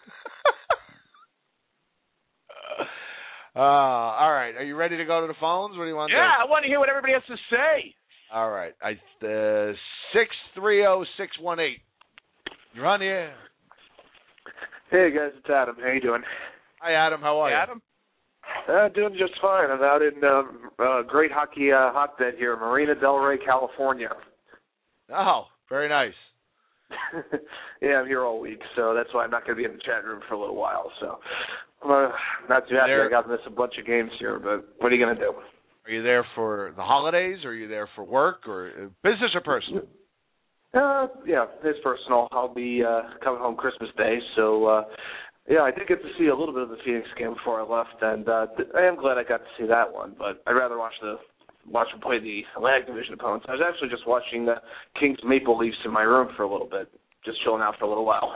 Uh, all right. Are you ready to go to the phones? What do you want yeah, to do? I want to hear what everybody has to say. All right. I uh, six three zero six one eight. You're on the air. Hey, guys. It's Adam. How you doing? Hi, Adam. How are hey, you? Adam? Uh, doing just fine. I'm out in um, uh, great hockey uh, hotbed here, Marina Del Rey, California. Oh, very nice. Yeah, I'm here all week, so that's why I'm not going to be in the chat room for a little while. So I'm uh, not too happy. I got to miss a bunch of games here, but what are you going to do? Are you there for the holidays, or are you there for work, or uh, business or personal? Uh, yeah, it's personal. I'll be uh, coming home Christmas Day, so uh, yeah, I did get to see a little bit of the Phoenix game before I left, and uh, I am glad I got to see that one. But I'd rather watch the watch them play the Atlantic Division opponents. I was actually just watching the Kings Maple Leafs in my room for a little bit, just chilling out for a little while.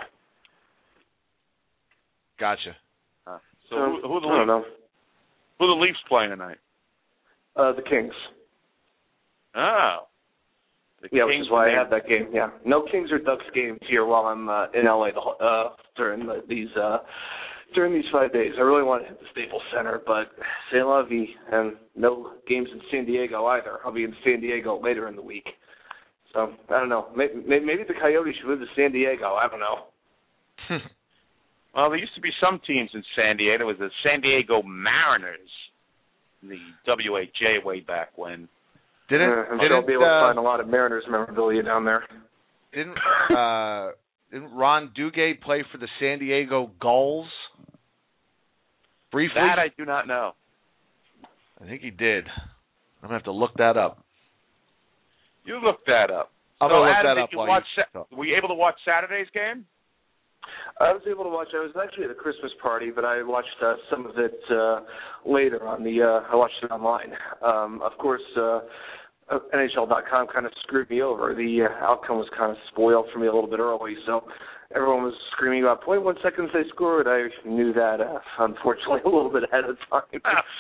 Gotcha. Uh, so um, who, who, are the I don't Leafs, know. who are the Leafs playing tonight? Uh, the Kings. Oh. The yeah, Kings which is why made... I have that game. Yeah, no Kings or Ducks games here while I'm uh, in L A the, uh, during the, these uh, during these five days. I really want to hit the Staples Center, but c'est la vie, and no games in San Diego either. I'll be in San Diego later in the week, so I don't know. Maybe, maybe the Coyotes should move to San Diego. I don't know. Well, there used to be some teams in San Diego. There was the San Diego Mariners, the W H A way back when. Didn't, uh, I'm didn't, sure I'll be able to uh, find a lot of Mariners memorabilia down there. Didn't uh, didn't Ron Duguay play for the San Diego Gulls? Briefly? That I do not know. I think he did. I'm going to have to look that up. You look that up. I'm so, going to look Adam, that up did you while watch you Sa- Were you able to watch Saturday's game? I was able to watch. I was actually at a Christmas party, but I watched uh, some of it uh, later on the. Uh, I watched it online. Um, of course, uh, N H L dot com kind of screwed me over. The uh, outcome was kind of spoiled for me a little bit early, so everyone was screaming about point one seconds they scored. I knew that, uh, unfortunately, a little bit ahead of time.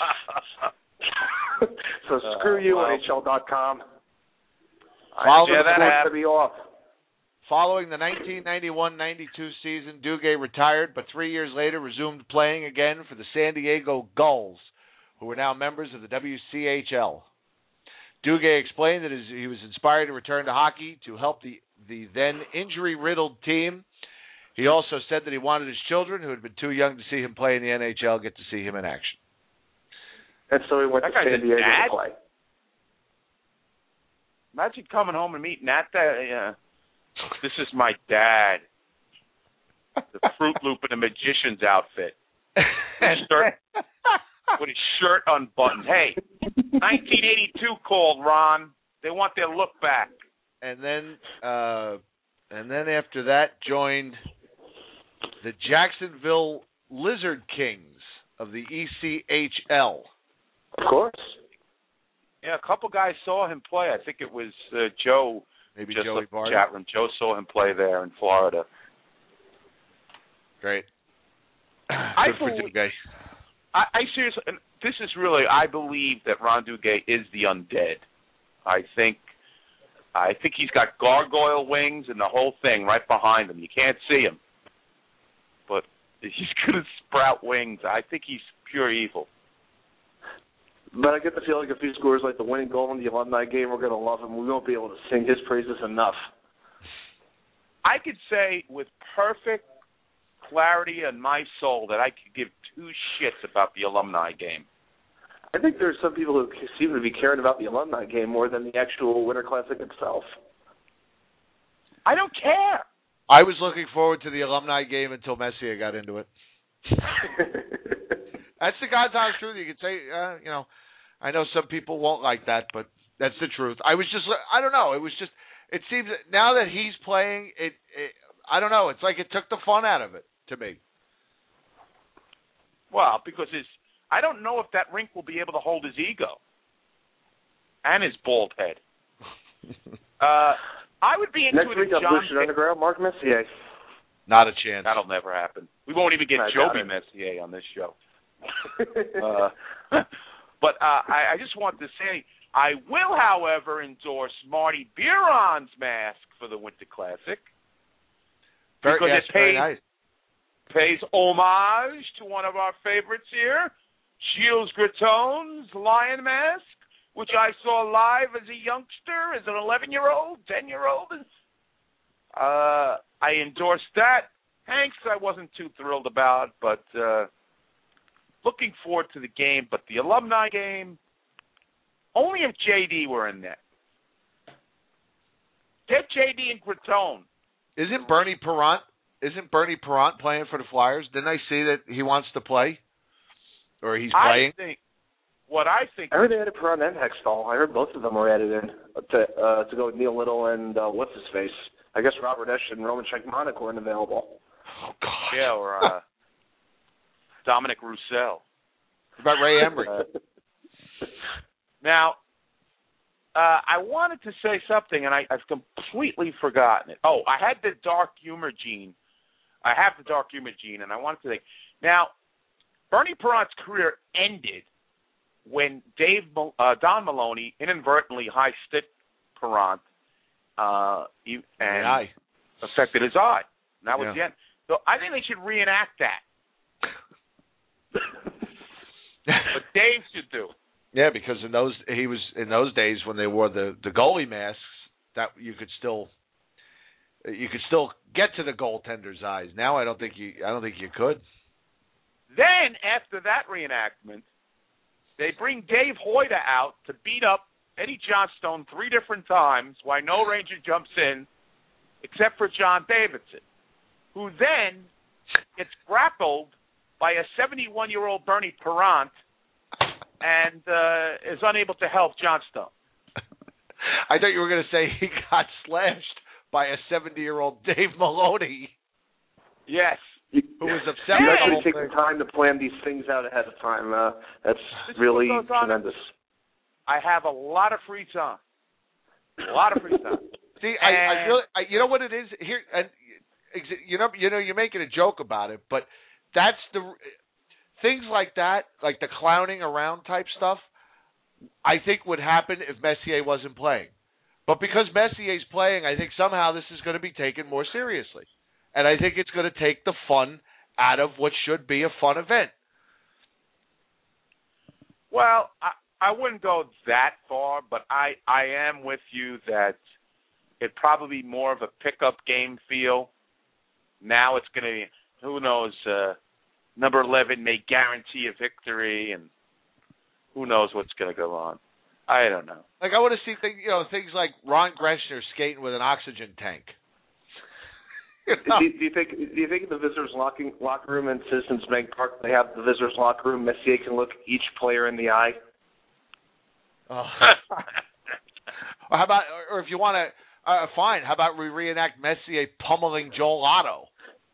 So screw uh, you, well, N H L dot com. Following, yeah, that had to be off. Following the nineteen ninety-one ninety-two season, Duguay retired, but three years later resumed playing again for the San Diego Gulls, who were now members of the W C H L. Duguay explained that he was inspired to return to hockey to help the, the then injury-riddled team. He also said that he wanted his children, who had been too young to see him play in the N H L, get to see him in action. And so he went that to San Diego dad? to play. Imagine coming home and meeting that. Uh, this is my dad. The Fruit Loop in a magician's outfit. His shirt, with his shirt unbuttoned. Hey, nineteen eighty-two called, Ron. They want their look back. And then, uh, and then after that, joined the Jacksonville Lizard Kings of the E C H L. Of course. Yeah, a couple guys saw him play. I think it was uh, Joe. Maybe just Joey Barton. Chat room. Joe saw him play there in Florida. Great. I Good for believe, Duguay. I, I seriously, and this is really, I believe that Ron Duguay is the undead. I think, I think he's got gargoyle wings and the whole thing right behind him. You can't see him, but he's going to sprout wings. I think he's pure evil. But I get the feeling if he scores like the winning goal in the alumni game, we're going to love him. We won't be able to sing his praises enough. I could say with perfect clarity in my soul that I could give two shits about the alumni game. I think there's some people who seem to be caring about the alumni game more than the actual Winter Classic itself. I don't care. I was looking forward to the alumni game until Messier got into it. That's the God's honest truth. You could say, uh, you know, I know some people won't like that, but that's the truth. I was just, I don't know. It was just, it seems that now that he's playing, it, it, I don't know. It's like it took the fun out of it to me. Well, because his, I don't know if that rink will be able to hold his ego and his bald head. uh, I would be into Next it week if on John Lucian Underground, Mark Messier. Not a chance. That'll never happen. We won't even get I Joby Messier on this show. uh, but uh, I, I just want to say, I will, however, endorse Marty Biron's mask for the Winter Classic. Very, because yes, it pays, very nice. pays homage to one of our favorites here, Gilles Gratone's Lion Mask, which I saw live as a youngster, as an eleven-year-old, ten-year-old. Uh, I endorsed that. Hanks I wasn't too thrilled about, but uh, looking forward to the game. But the alumni game, only if J D were in there. Get J D and Gratone. Isn't Bernie Parent? Isn't Bernie Parent playing for the Flyers? Didn't I see that he wants to play, or he's playing? I think what I think. I heard they added Parent and Hextall. I heard both of them were added in to uh, to go with Neil Little and uh, what's his face. I guess Robert Esch and Roman Shekmanek weren't available. Oh God. Yeah, or uh, Dominic Roussel. What about Ray Emery? Now, uh, I wanted to say something, and I, I've completely forgotten it. Oh, I had the dark humor gene. I have the dark humor gene, and I wanted to say, now, Bernie Parent's career ended when Dave uh, Don Maloney inadvertently high-sticked Parent uh, and affected his eye. And that was Yeah. the end. So I think they should reenact that. What Dave should do. Yeah, because in those he was in those days when they wore the, the goalie masks, that you could still you could still get to the goaltender's eyes. Now I don't think you I don't think you could. Then after that reenactment, they bring Dave Hoyda out to beat up Eddie Johnstone three different times while no Ranger jumps in, except for John Davidson, who then gets grappled by a seventy-one-year-old Bernie Parent and uh, is unable to help Johnstone. I thought you were going to say he got slashed by a seventy-year-old Dave Maloney. Yes. Who was upset You with the actually whole take thing. the time to plan these things out ahead of time. Uh, that's This is really what goes on. tremendous. I have a lot of free time. A lot of free time. See, I, I And- really, I, you know what it is here, and ex- you know, you know, you're making a joke about it, but that's the things like that, like the clowning around type stuff. I think would happen if Messier wasn't playing, but because Messier's playing, I think somehow this is going to be taken more seriously, and I think it's going to take the fun out of what should be a fun event. Well, I, I wouldn't go that far, but I, I am with you that it'd probably be more of a pickup game feel. Now it's going to be, who knows, uh, number eleven may guarantee a victory, and who knows what's going to go on. I don't know. Like I want to see things, you know, things like Ron Greshner skating with an oxygen tank. You know? do, do you think? Do you think in the visitors' locking, locker room in Citizens Bank Park, they have the visitors' locker room? Messier can look each player in the eye. Oh. Or how about, or if you want to, uh, fine. How about we reenact Messier pummeling Joel Otto?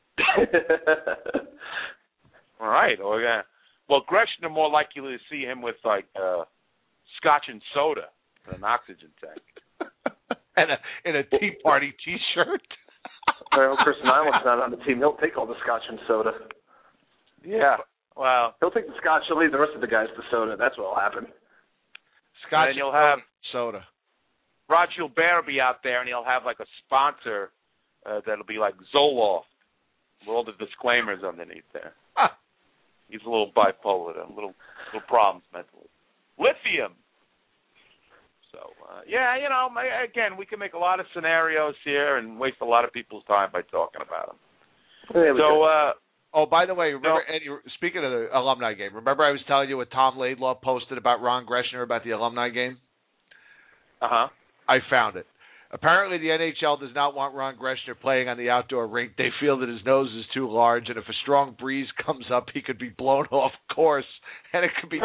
All right. Or, yeah. Well, Greshner more likely to see him with like uh, scotch and soda than an oxygen tank. and a in a Tea Party T-shirt. Well, Chris Nyland's not on the team. He'll take all the scotch and soda. Yeah. Well, he'll take the scotch. He'll leave the rest of the guys the soda. That's what'll happen. Scotch and you'll have soda. Rod Gilbert will be out there, and he'll have like a sponsor uh, that'll be like Zoloft with all the disclaimers underneath there. Huh. He's a little bipolar, a little little problems mentally. Lithium. So uh, yeah, you know, again, we can make a lot of scenarios here and waste a lot of people's time by talking about them. There we so. go. Uh, Oh, by the way, remember, Eddie, speaking of the alumni game, remember I was telling you what Tom Laidlaw posted about Ron Greshner about the alumni game? Uh-huh. I found it. Apparently the N H L does not want Ron Greshner playing on the outdoor rink. They feel that his nose is too large, and if a strong breeze comes up, he could be blown off course, and it could be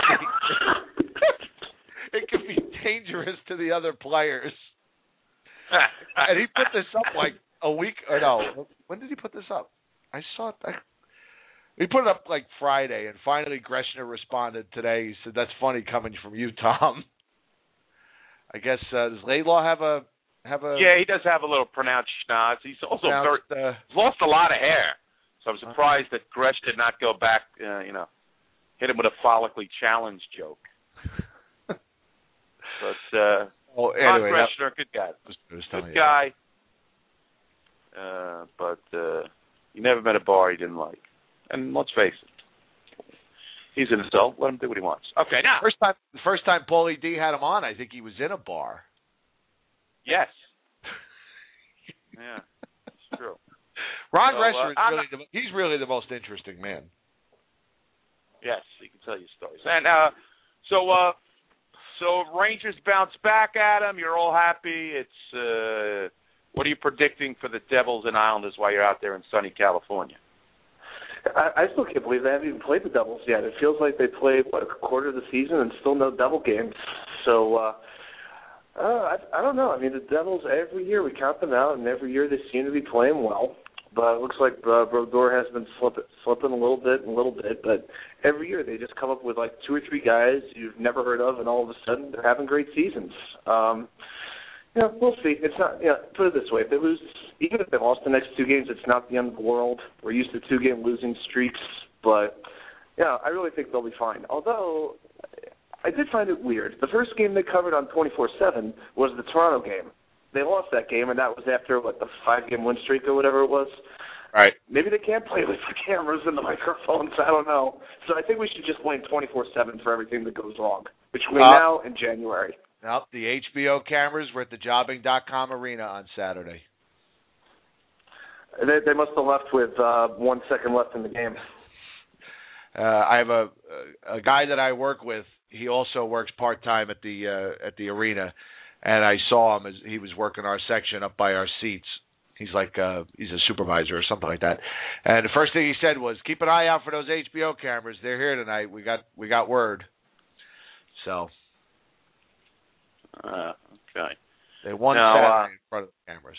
it could be dangerous to the other players. And he put this up like a week, or no, when did he put this up? I saw it. I, He put it up like Friday, and finally Greshner responded today. He said, "That's funny coming from you, Tom." I guess uh, does Laidlaw have a have a? Yeah, he does have a little pronounced schnoz. He's also very, uh, he's lost a lot of hair, so I'm surprised that Gresh did not go back. Uh, you know, hit him with a follically challenged joke. But uh, oh, anyway, Ron Greshner, good guy, was, was good guy. Uh, but uh, he never met a bar he didn't like. And let's face it, he's an adult. Let him do what he wants. Okay, now first time, the first time Paulie D had him on, I think he was in a bar. Yes. Yeah, it's true. Ron so, Greshner is uh, really the, he's really the most interesting man. Yes, he can tell you stories. And uh, so, uh, so Rangers bounce back at him. You're all happy. It's uh, what are you predicting for the Devils and Islanders while you're out there in sunny California? I, I still can't believe they haven't even played the Devils yet. It feels like they played, what, a quarter of the season and still no Devil games. So, uh, uh, I, I don't know. I mean, the Devils, every year we count them out, and every year they seem to be playing well. but it looks like uh, Brodeur has been slip, slipping a little bit and a little bit. But every year they just come up with like two or three guys you've never heard of, and all of a sudden they're having great seasons. Um, yeah, we'll see. It's not. Yeah, put it this way: if they lose, even if they lost the next two games, it's not the end of the world. We're used to two-game losing streaks, but yeah, I really think they'll be fine. Although I did find it weird. The first game they covered on twenty-four seven was the Toronto game. They lost that game, and that was after, what, the five-game win streak or whatever it was. Right. Maybe they can't play with the cameras and the microphones. I don't know. So I think we should just blame twenty-four seven for everything that goes wrong between uh, now and January. Nope, the H B O cameras were at the jobbing dot com arena on Saturday. They, they must have left with uh, one second left in the game. Uh, I have a a guy that I work with. He also works part-time at the uh, at the arena. And I saw him as he was working our section up by our seats. He's like uh, he's a supervisor or something like that. And the first thing he said was, "Keep an eye out for those H B O cameras. They're here tonight. We got we got word." So, uh, okay. They won now, Saturday uh, in front of the cameras.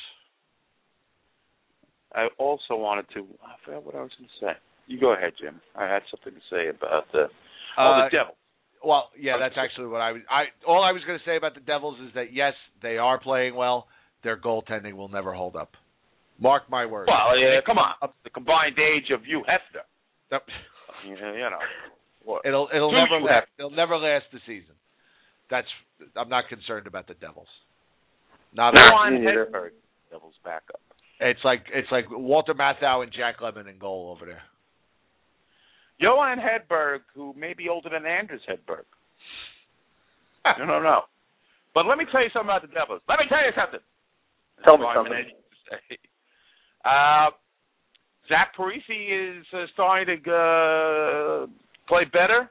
I also wanted to. I forgot what I was going to say. You go ahead, Jim. I had something to say about the oh uh, the Devils. Well, yeah, that's actually what I was. I all I was going to say about the Devils is that yes, they are playing well. Their goaltending will never hold up. Mark my words. Well, yeah, come on. The combined age of you Hefner. Yep. You know, what? It'll it'll Two never you last. It'll never last the season. That's I'm not concerned about the Devils. Not at all. Hedberg, Devils backup. It's like it's like Walter Matthau and Jack Lemmon in goal over there. Johan Hedberg, who may be older than Anders Hedberg. I don't know. But let me tell you something about the Devils. Let me tell you something. Tell me something. Uh, Zach Parisi is uh, starting to uh, play better.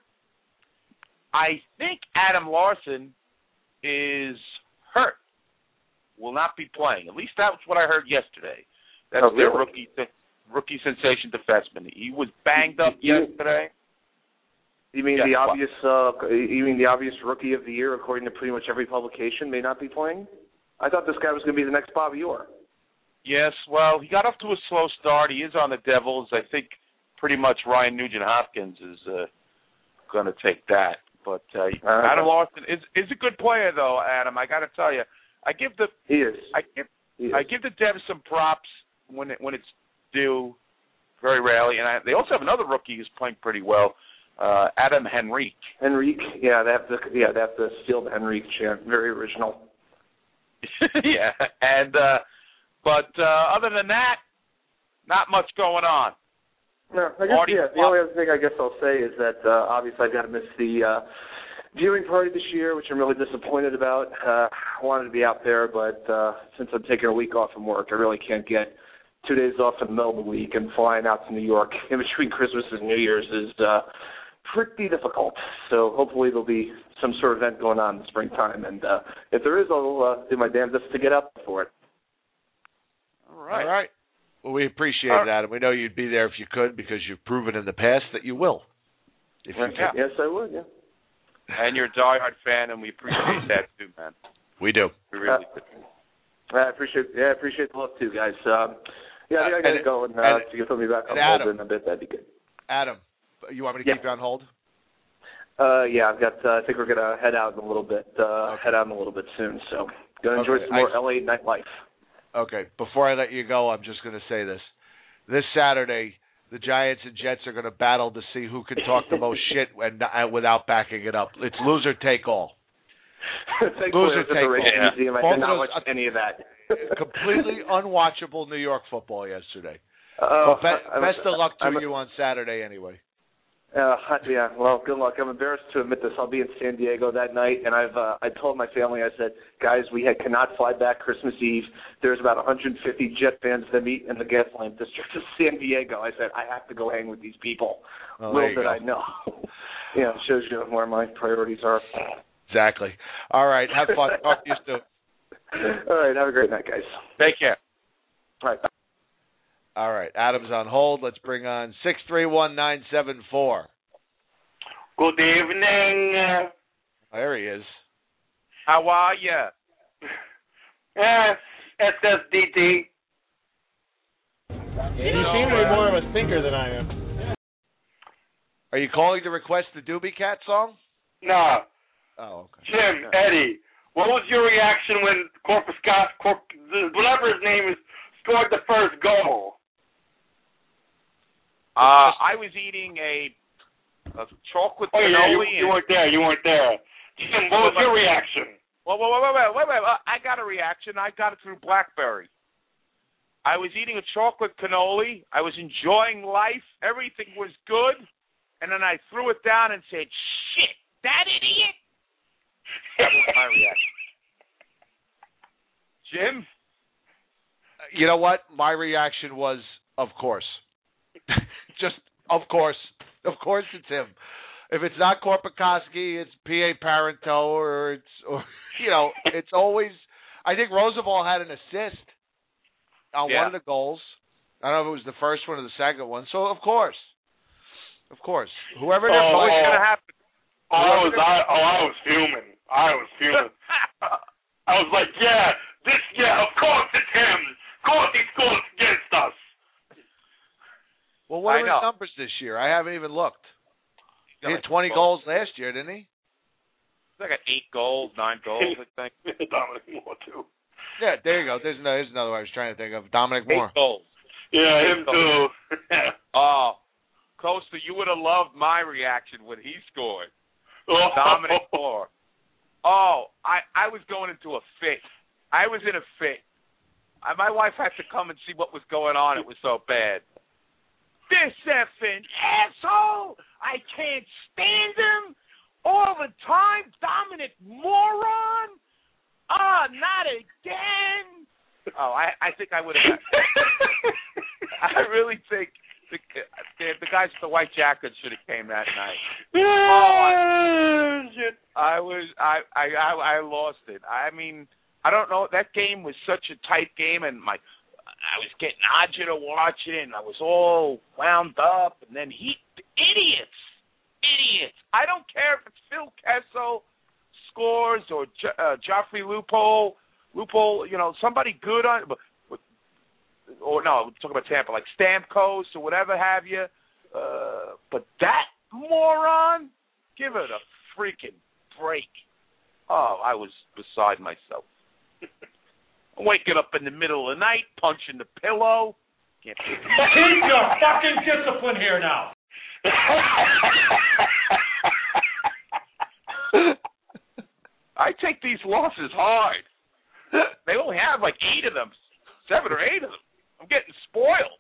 I think Adam Larson is hurt. Will not be playing. At least that's what I heard yesterday. That's oh, their really? rookie th- rookie sensation defenseman. He was banged up you, yesterday. You mean Guess the what? obvious? Uh, you mean the obvious rookie of the year, according to pretty much every publication, may not be playing? I thought this guy was going to be the next Bobby Orr. Yes, well, he got off to a slow start. He is on the Devils. I think pretty much Ryan Nugent-Hopkins is uh, going to take that. But uh, uh, Adam Larson is is a good player, though. Adam, I got to tell you, I give the he is. I give he is. I give the Devs some props when it, when it's due. Very rarely, and I, they also have another rookie who's playing pretty well, uh, Adam Henrique. Henrique, yeah, they have to yeah they have to steal the Henrique chant. Very original. yeah, and uh, but uh, other than that, not much going on. No, I guess yeah. The only other thing I guess I'll say is that uh, obviously I got to miss the uh, viewing party this year, which I'm really disappointed about. Uh, I wanted to be out there, but uh, since I'm taking a week off from work, I really can't get two days off in the middle of the week, and flying out to New York in between Christmas and New Year's is uh, pretty difficult. So hopefully there'll be some sort of event going on in the springtime, and uh, if there is, I'll uh, do my damnedest to get up for it. All right. All right. Well, we appreciate All right. that, and we know you'd be there if you could, because you've proven in the past that you will. If you yeah. can. Yes, I would, yeah. And you're a diehard fan, and we appreciate that too, man. We do. We really uh, do. I appreciate, yeah, I appreciate the love too, guys. Um, yeah, I think I got to go, and, uh, and, if you can put me back on Adam, hold in a bit, that'd be good. Adam, you want me to yeah. keep you on hold? Uh, yeah, I've got. Uh, I think we're gonna head out in a little bit. Uh, okay. Head out in a little bit soon. So, gonna enjoy okay. some more I, L A nightlife. Okay. Before I let you go, I'm just gonna say this: this Saturday, the Giants and Jets are gonna battle to see who can talk the most shit and uh, without backing it up. It's loser take all. Loser take all. Yeah. Museum. I did not watch any of that. Completely unwatchable New York football yesterday. Uh, well, be, I'm, best of luck to I'm, you on Saturday, anyway. Uh, yeah, well, good luck. I'm embarrassed to admit this. I'll be in San Diego that night, and I've uh, I told my family, I said, guys, we had, cannot fly back Christmas Eve. There's about one hundred fifty Jet fans that meet in the Gaslamp District of San Diego. I said, I have to go hang with these people. Oh, Little did go. I know. You know, it shows you where my priorities are. Exactly. All right, have fun. Talk to you soon. All right, have a great night, guys. Take care. All right, bye. All right, Adam's on hold. Let's bring on six three one nine seven four. Good evening. There he is. How are you? Yes, S S D T. Yeah, you seem to be more of a thinker than I am. Are you calling to request the Doobie Cat song? No. Oh, okay. Jim, Yeah. Eddie, what was your reaction when Corpus Scott, Corp, whatever his name is, scored the first goal? Uh, I was eating a, a chocolate Oh, yeah, you, cannoli. you weren't there. You weren't there. Jim, what was your reaction? Well, wait, wait, wait, wait, wait. Uh, I got a reaction. I got it through BlackBerry. I was eating a chocolate cannoli. I was enjoying life. Everything was good. And then I threw it down and said, shit, that idiot. That was my reaction. Jim? You know what? My reaction was, of course. Just, of course. Of course it's him. If it's not Korpikoski, it's P A Parento, or it's, or you know, it's always, I think Roosevelt had an assist on Yeah. one of the goals. I don't know if it was the first one or the second one. So, of course. Of course. Whoever they're Oh, playing. oh. going to happen? Oh, I was, I, oh, I was fuming. I was fuming. I was like, yeah, this, yeah, of course it's him. Of course he scores against us. Well, what I are know. his numbers this year? I haven't even looked. He got had like twenty goals. goals last year, didn't he? I got eight goals, nine goals, I think. Dominic Moore, too. Yeah, there you go. There's, no, there's another one I was trying to think of. Dominic Moore. Eight goals. Yeah, Eight him goals. too. Oh, Costa, you would have loved my reaction when he scored. Dominic Moore. Oh, I, I was going into a fit. I was in a fit. I, my wife had to come and see what was going on. It was so bad. This effing asshole! I can't stand him all the time. Dominic moron! Oh, not again! Oh, I, I think I would have. I really think the, the, the guys with the white jackets should have came that night. Oh, I, I was I, I I I lost it. I mean, I don't know. That game was such a tight game, and my I was getting agita watching it, and I was all wound up. And then he idiots, idiots. I don't care if it's Phil Kessel scores or jo- uh, Joffrey Loophole, Loophole. You know, somebody good on. But, or no, we're talking about Tampa, like Stamkos or whatever have you. Uh, but that moron, give it a freaking break. Oh, I was beside myself. Waking up in the middle of the night, punching the pillow. Can't Keep your fucking discipline here now. I take these losses hard. They only have like eight of them, seven or eight of them. I'm getting spoiled.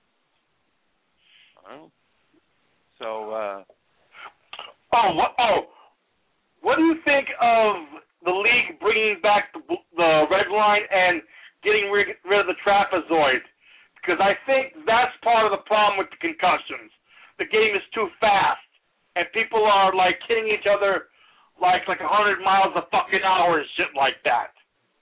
Well, so, uh... Oh, what, oh, what do you think of the league bringing back the, the red line and getting rid, rid of the trapezoid? Because I think that's part of the problem with the concussions. The game is too fast, and people are, like, hitting each other like like one hundred miles a fucking hour and shit like that.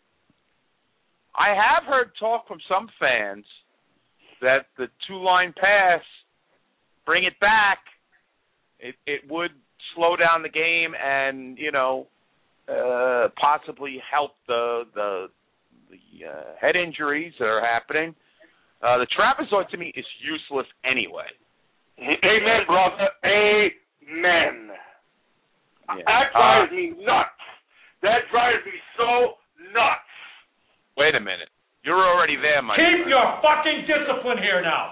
I have heard talk from some fans that the two-line pass, bring it back, it, it would slow down the game and, you know, uh, possibly help the the, the uh, head injuries that are happening. Uh, the trapezoid, to me, is useless anyway. Amen, brother. Amen. Yeah. That drives uh, me nuts. That drives me so nuts. Wait a minute. You're already there, my Keep friend. your fucking discipline here now.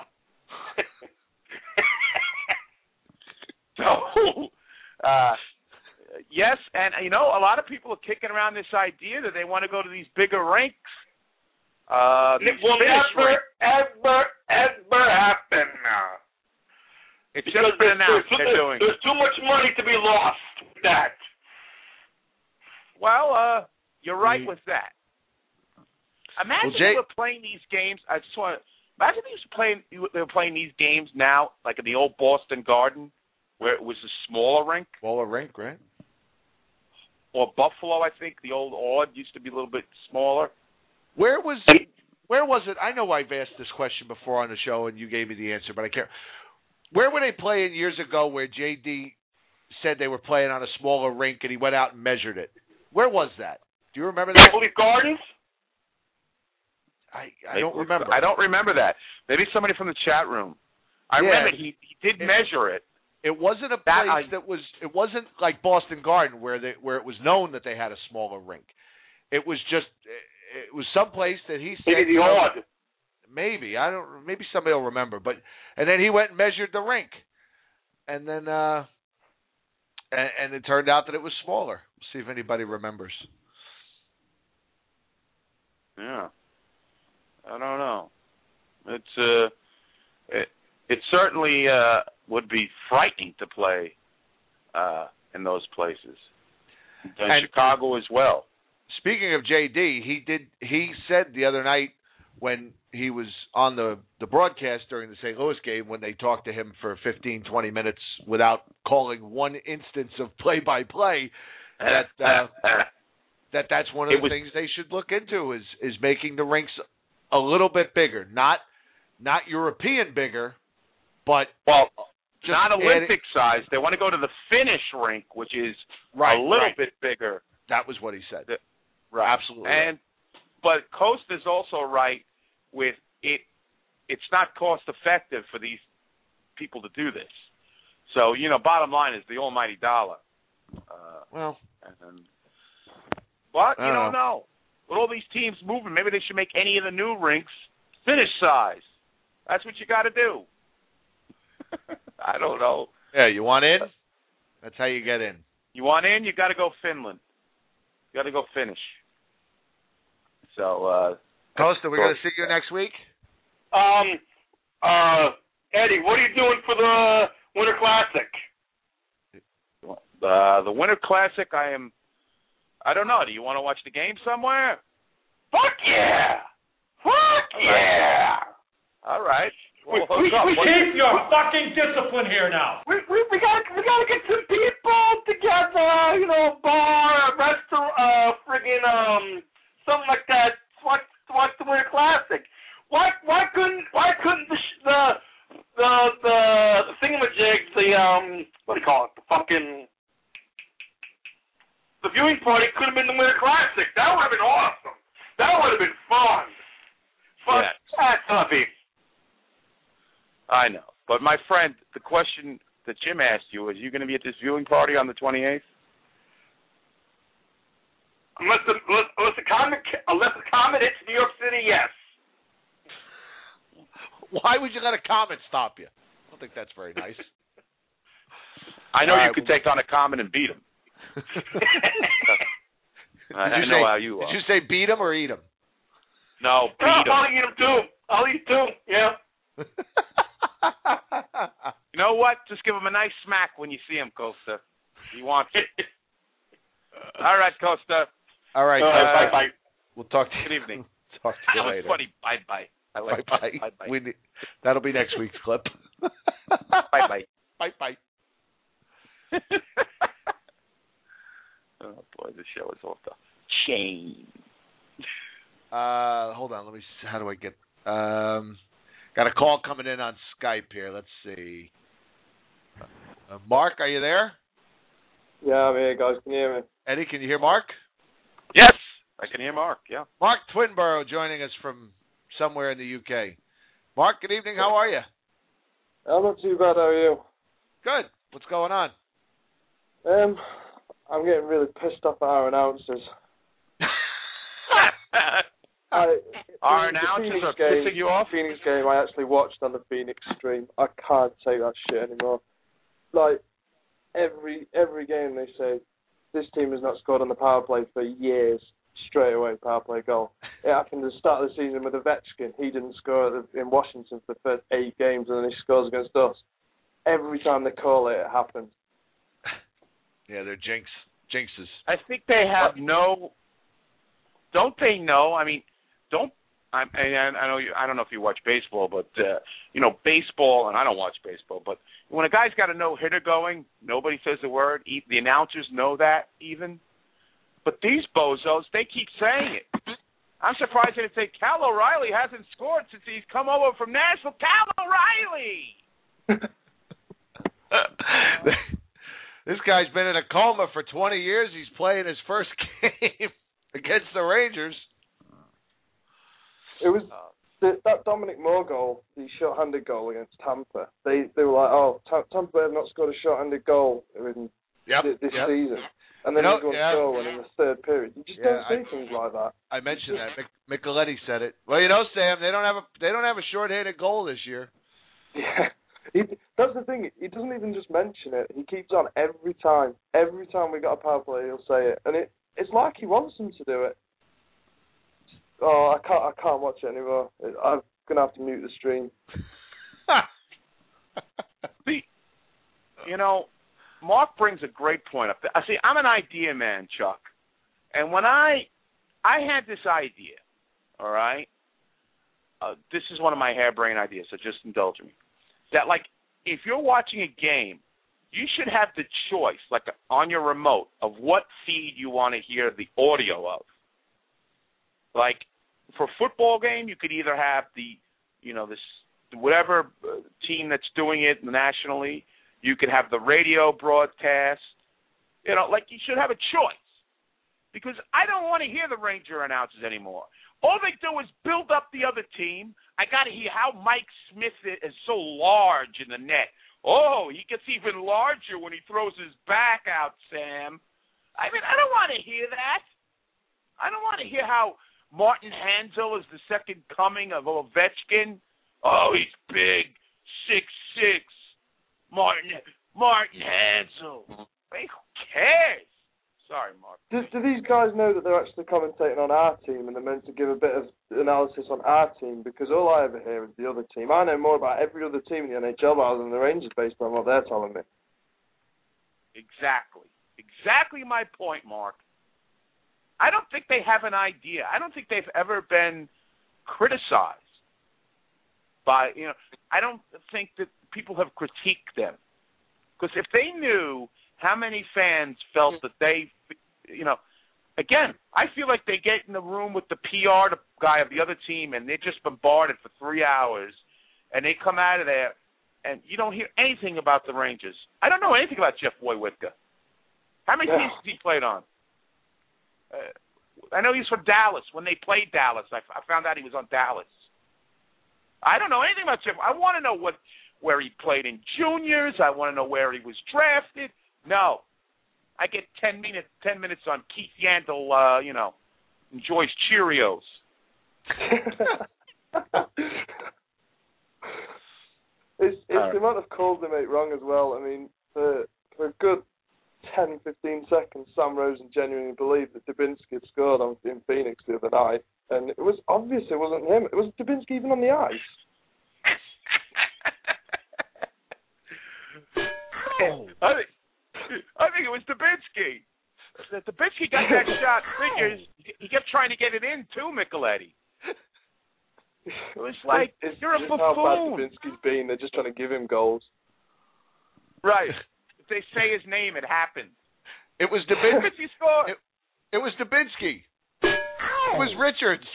So, uh, yes, and, you know, a lot of people are kicking around this idea that they want to go to these bigger rinks. Uh, it will never, rinks. ever, ever happen now. It's because just been announced there's, they're doing there's too much money to be lost with that. Well, uh, you're right mm. with that. Imagine well, Jay- you were playing these games. I just want to imagine they were playing. They were playing these games now, like in the old Boston Garden, where it was a smaller rink. Smaller rink, right? Or Buffalo, I think the old Ord used to be a little bit smaller. Where was where was it? I know I've asked this question before on the show, and you gave me the answer, but I can't. Where were they playing years ago? Where J D said they were playing on a smaller rink, and he went out and measured it. Where was that? Do you remember that? Maple Leaf Gardens. I I don't remember. I don't remember that. Maybe somebody from the chat room. I Yeah. remember he, he did It- measure it. It wasn't a place That I- that was. It wasn't like Boston Garden where they where it was known that they had a smaller rink. It was just. It was someplace that he said. Maybe the you know, odd. Maybe I don't. Maybe somebody will remember. But and then he went and measured the rink, and then uh, and, and it turned out that it was smaller. We'll see if anybody remembers. Yeah. I don't know. It's uh, it it certainly uh would be frightening to play uh in those places. And, And- Chicago as well. Speaking of J D, he did. He said the other night when he was on the the broadcast during the Saint Louis game, when they talked to him for fifteen, twenty minutes without calling one instance of play-by-play, that uh, that that's one of It the was- things they should look into is is making the rinks a little bit bigger, not not European bigger, but well, just not adding- Olympic size. They want to go to the Finnish rink, which is Right, a little right. bit bigger. That was what he said. The- Right. Absolutely. And but Costa's also right with it. It's not cost effective for these people to do this. So you know, bottom line is the almighty dollar. Uh, well, and, but I you don't don't know. With all these teams moving, maybe they should make any of the new rinks Finnish size. That's what you got to do. I don't know. Yeah, you want in? That's how you get in. You want in? You got to go Finland. You got to go Finnish. So, uh, Costa, we're going to see you next week. Um, uh, Eddie, what are you doing for the Winter Classic? Uh, the Winter Classic, I am. I don't know. Do you want to watch the game somewhere? Fuck yeah! Fuck yeah! All right. We, Well, we, hook up. we What- keep your fucking discipline here now. We we we gotta we gotta get some people together, you know, a bar, a restaurant, uh, friggin' um, something like that. Watch watch the Winter Classic. Why why couldn't why couldn't the sh- the the the the thingamajig, the um, what do you call it? The fucking the viewing party could have been the Winter Classic. That would have been awesome. That would have been fun. Fun. Yeah. That's Tuffy. I know. But my friend, the question that Jim asked you, is you going to be at this viewing party on the twenty-eighth? Unless the unless, unless the comet unless the comet hits New York City, yes. Why would you let a comet stop you? I don't think that's very nice. I know All you right, could well- take on a comet and beat him. I, Did I you know say, how you are. Did you say beat him or eat him? No, beat Oh, him. I'll eat him too. I'll eat too. Yeah. You know what? Just give him a nice smack when you see him, Costa. He wants it. All right, Costa. All right. Uh, uh, bye bye. We'll talk to you. Good evening. Talk to you That was later. funny. Bye bye. I like Bye that. bye. Bye bye. We need, that'll be next week's clip. Bye bye. Bye bye. Oh boy, the show is off the chain. Uh, hold on. Let me. See, how do I get? Um, got a call coming in on Skype here. Let's see. Uh, Mark, are you there? Yeah, I'm here, guys. Can you hear me? Eddie, can you hear Mark? Yes, I can hear Mark. Yeah. Mark Twinborough joining us from somewhere in the U K. Mark, good evening. How are you? I'm not too bad. How are you? Good. What's going on? Um, I'm getting really pissed off at our announcers. I, Our the announcers Phoenix are game, pissing you off? Phoenix game I actually watched on the Phoenix stream. I can't take that shit anymore. Like, every every game they say, this team has not scored on the power play for years. Straight away, power play goal. It happened at the start of the season with Ovechkin. He didn't score in Washington for the first eight games, and then he scores against us. Every time they call it, it happens. Yeah, they're jinx, jinxes. I think they have no. Don't they know? I mean, don't. I, I, I know. You, I don't know if you watch baseball, but uh, you know, baseball, and I don't watch baseball. But when a guy's got a no hitter going, nobody says a word. The announcers know that even. But these bozos, they keep saying it. I'm surprised they didn't say Cal O'Reilly hasn't scored since he's come over from Nashville. Cal O'Reilly. This guy's been in a coma for twenty years. He's playing his first game against the Rangers. It was the, that Dominic Moore goal, the short-handed goal against Tampa, they they were like, oh, T- Tampa Bay have not scored a short-handed goal in yep, th- this yep. season. And then you know, he's going yeah. to score one in the third period. You just yeah, don't say I, things like that. I mentioned that. Mick, Micheletti said it. Well, you know, Sam, they don't have a they don't have a short-handed goal this year. Yeah. He, that's the thing. He doesn't even just mention it. He keeps on every time. Every time we got a power play, he'll say it, and it it's like he wants them to do it. Oh, I can't. I can't watch it anymore. I'm gonna have to mute the stream. See, you know, Mark brings a great point up. I see. I'm an idea man, Chuck, and when I I had this idea, all right. Uh, this is one of my harebrained ideas, so just indulge me. That, like, if you're watching a game, you should have the choice, like, on your remote, of what feed you want to hear the audio of. Like, for a football game, you could either have the, you know, this whatever team that's doing it nationally. You could have the radio broadcast. You know, like, you should have a choice. Because I don't want to hear the Ranger announcers anymore. All they do is build up the other team. I got to hear how Mike Smith is so large in the net. Oh, he gets even larger when he throws his back out, Sam. I mean, I don't want to hear that. I don't want to hear how Martin Hanzal is the second coming of Ovechkin. Oh, he's big, six six. Martin Martin Hanzal. Hey, who cares? Sorry, Mark. Do, do these guys know that they're actually commentating on our team and they're meant to give a bit of analysis on our team? Because all I ever hear is the other team. I know more about every other team in the N H L rather than the Rangers based on what they're telling me. Exactly. Exactly my point, Mark. I don't think they have an idea. I don't think they've ever been criticized by, you know, I don't think that people have critiqued them. Because if they knew how many fans felt that they, you know, again, I feel like they get in the room with the P R guy of the other team and they're just bombarded for three hours and they come out of there and you don't hear anything about the Rangers. I don't know anything about Jeff Wojcicka. How many Yeah. teams has he played on? Uh, I know he's from Dallas. When they played Dallas, I, I found out he was on Dallas. I don't know anything about Jeff. I want to know what where he played in juniors. I want to know where he was drafted. No, I get ten minutes. Ten minutes on Keith Yandel. Uh, you know, enjoys Cheerios. it's it's right. the amount of calls they make wrong as well. I mean, for for a good ten, fifteen seconds, Sam Rosen genuinely believed that Dubinsky had scored on in Phoenix the other night, and it was obvious it wasn't him. It was Dubinsky even on the ice. Oh. I think I think it was Dubinsky. That Dubinsky got that shot. Figures he kept trying to get it in too, Micheletti. It was like it's, you're a it's buffoon. How bad Dubinsky's been. They're just trying to give him goals. Right. If they say his name, it happened. It was Dubinsky. Dubinsky scored. It, it was Dubinsky. It was Richards.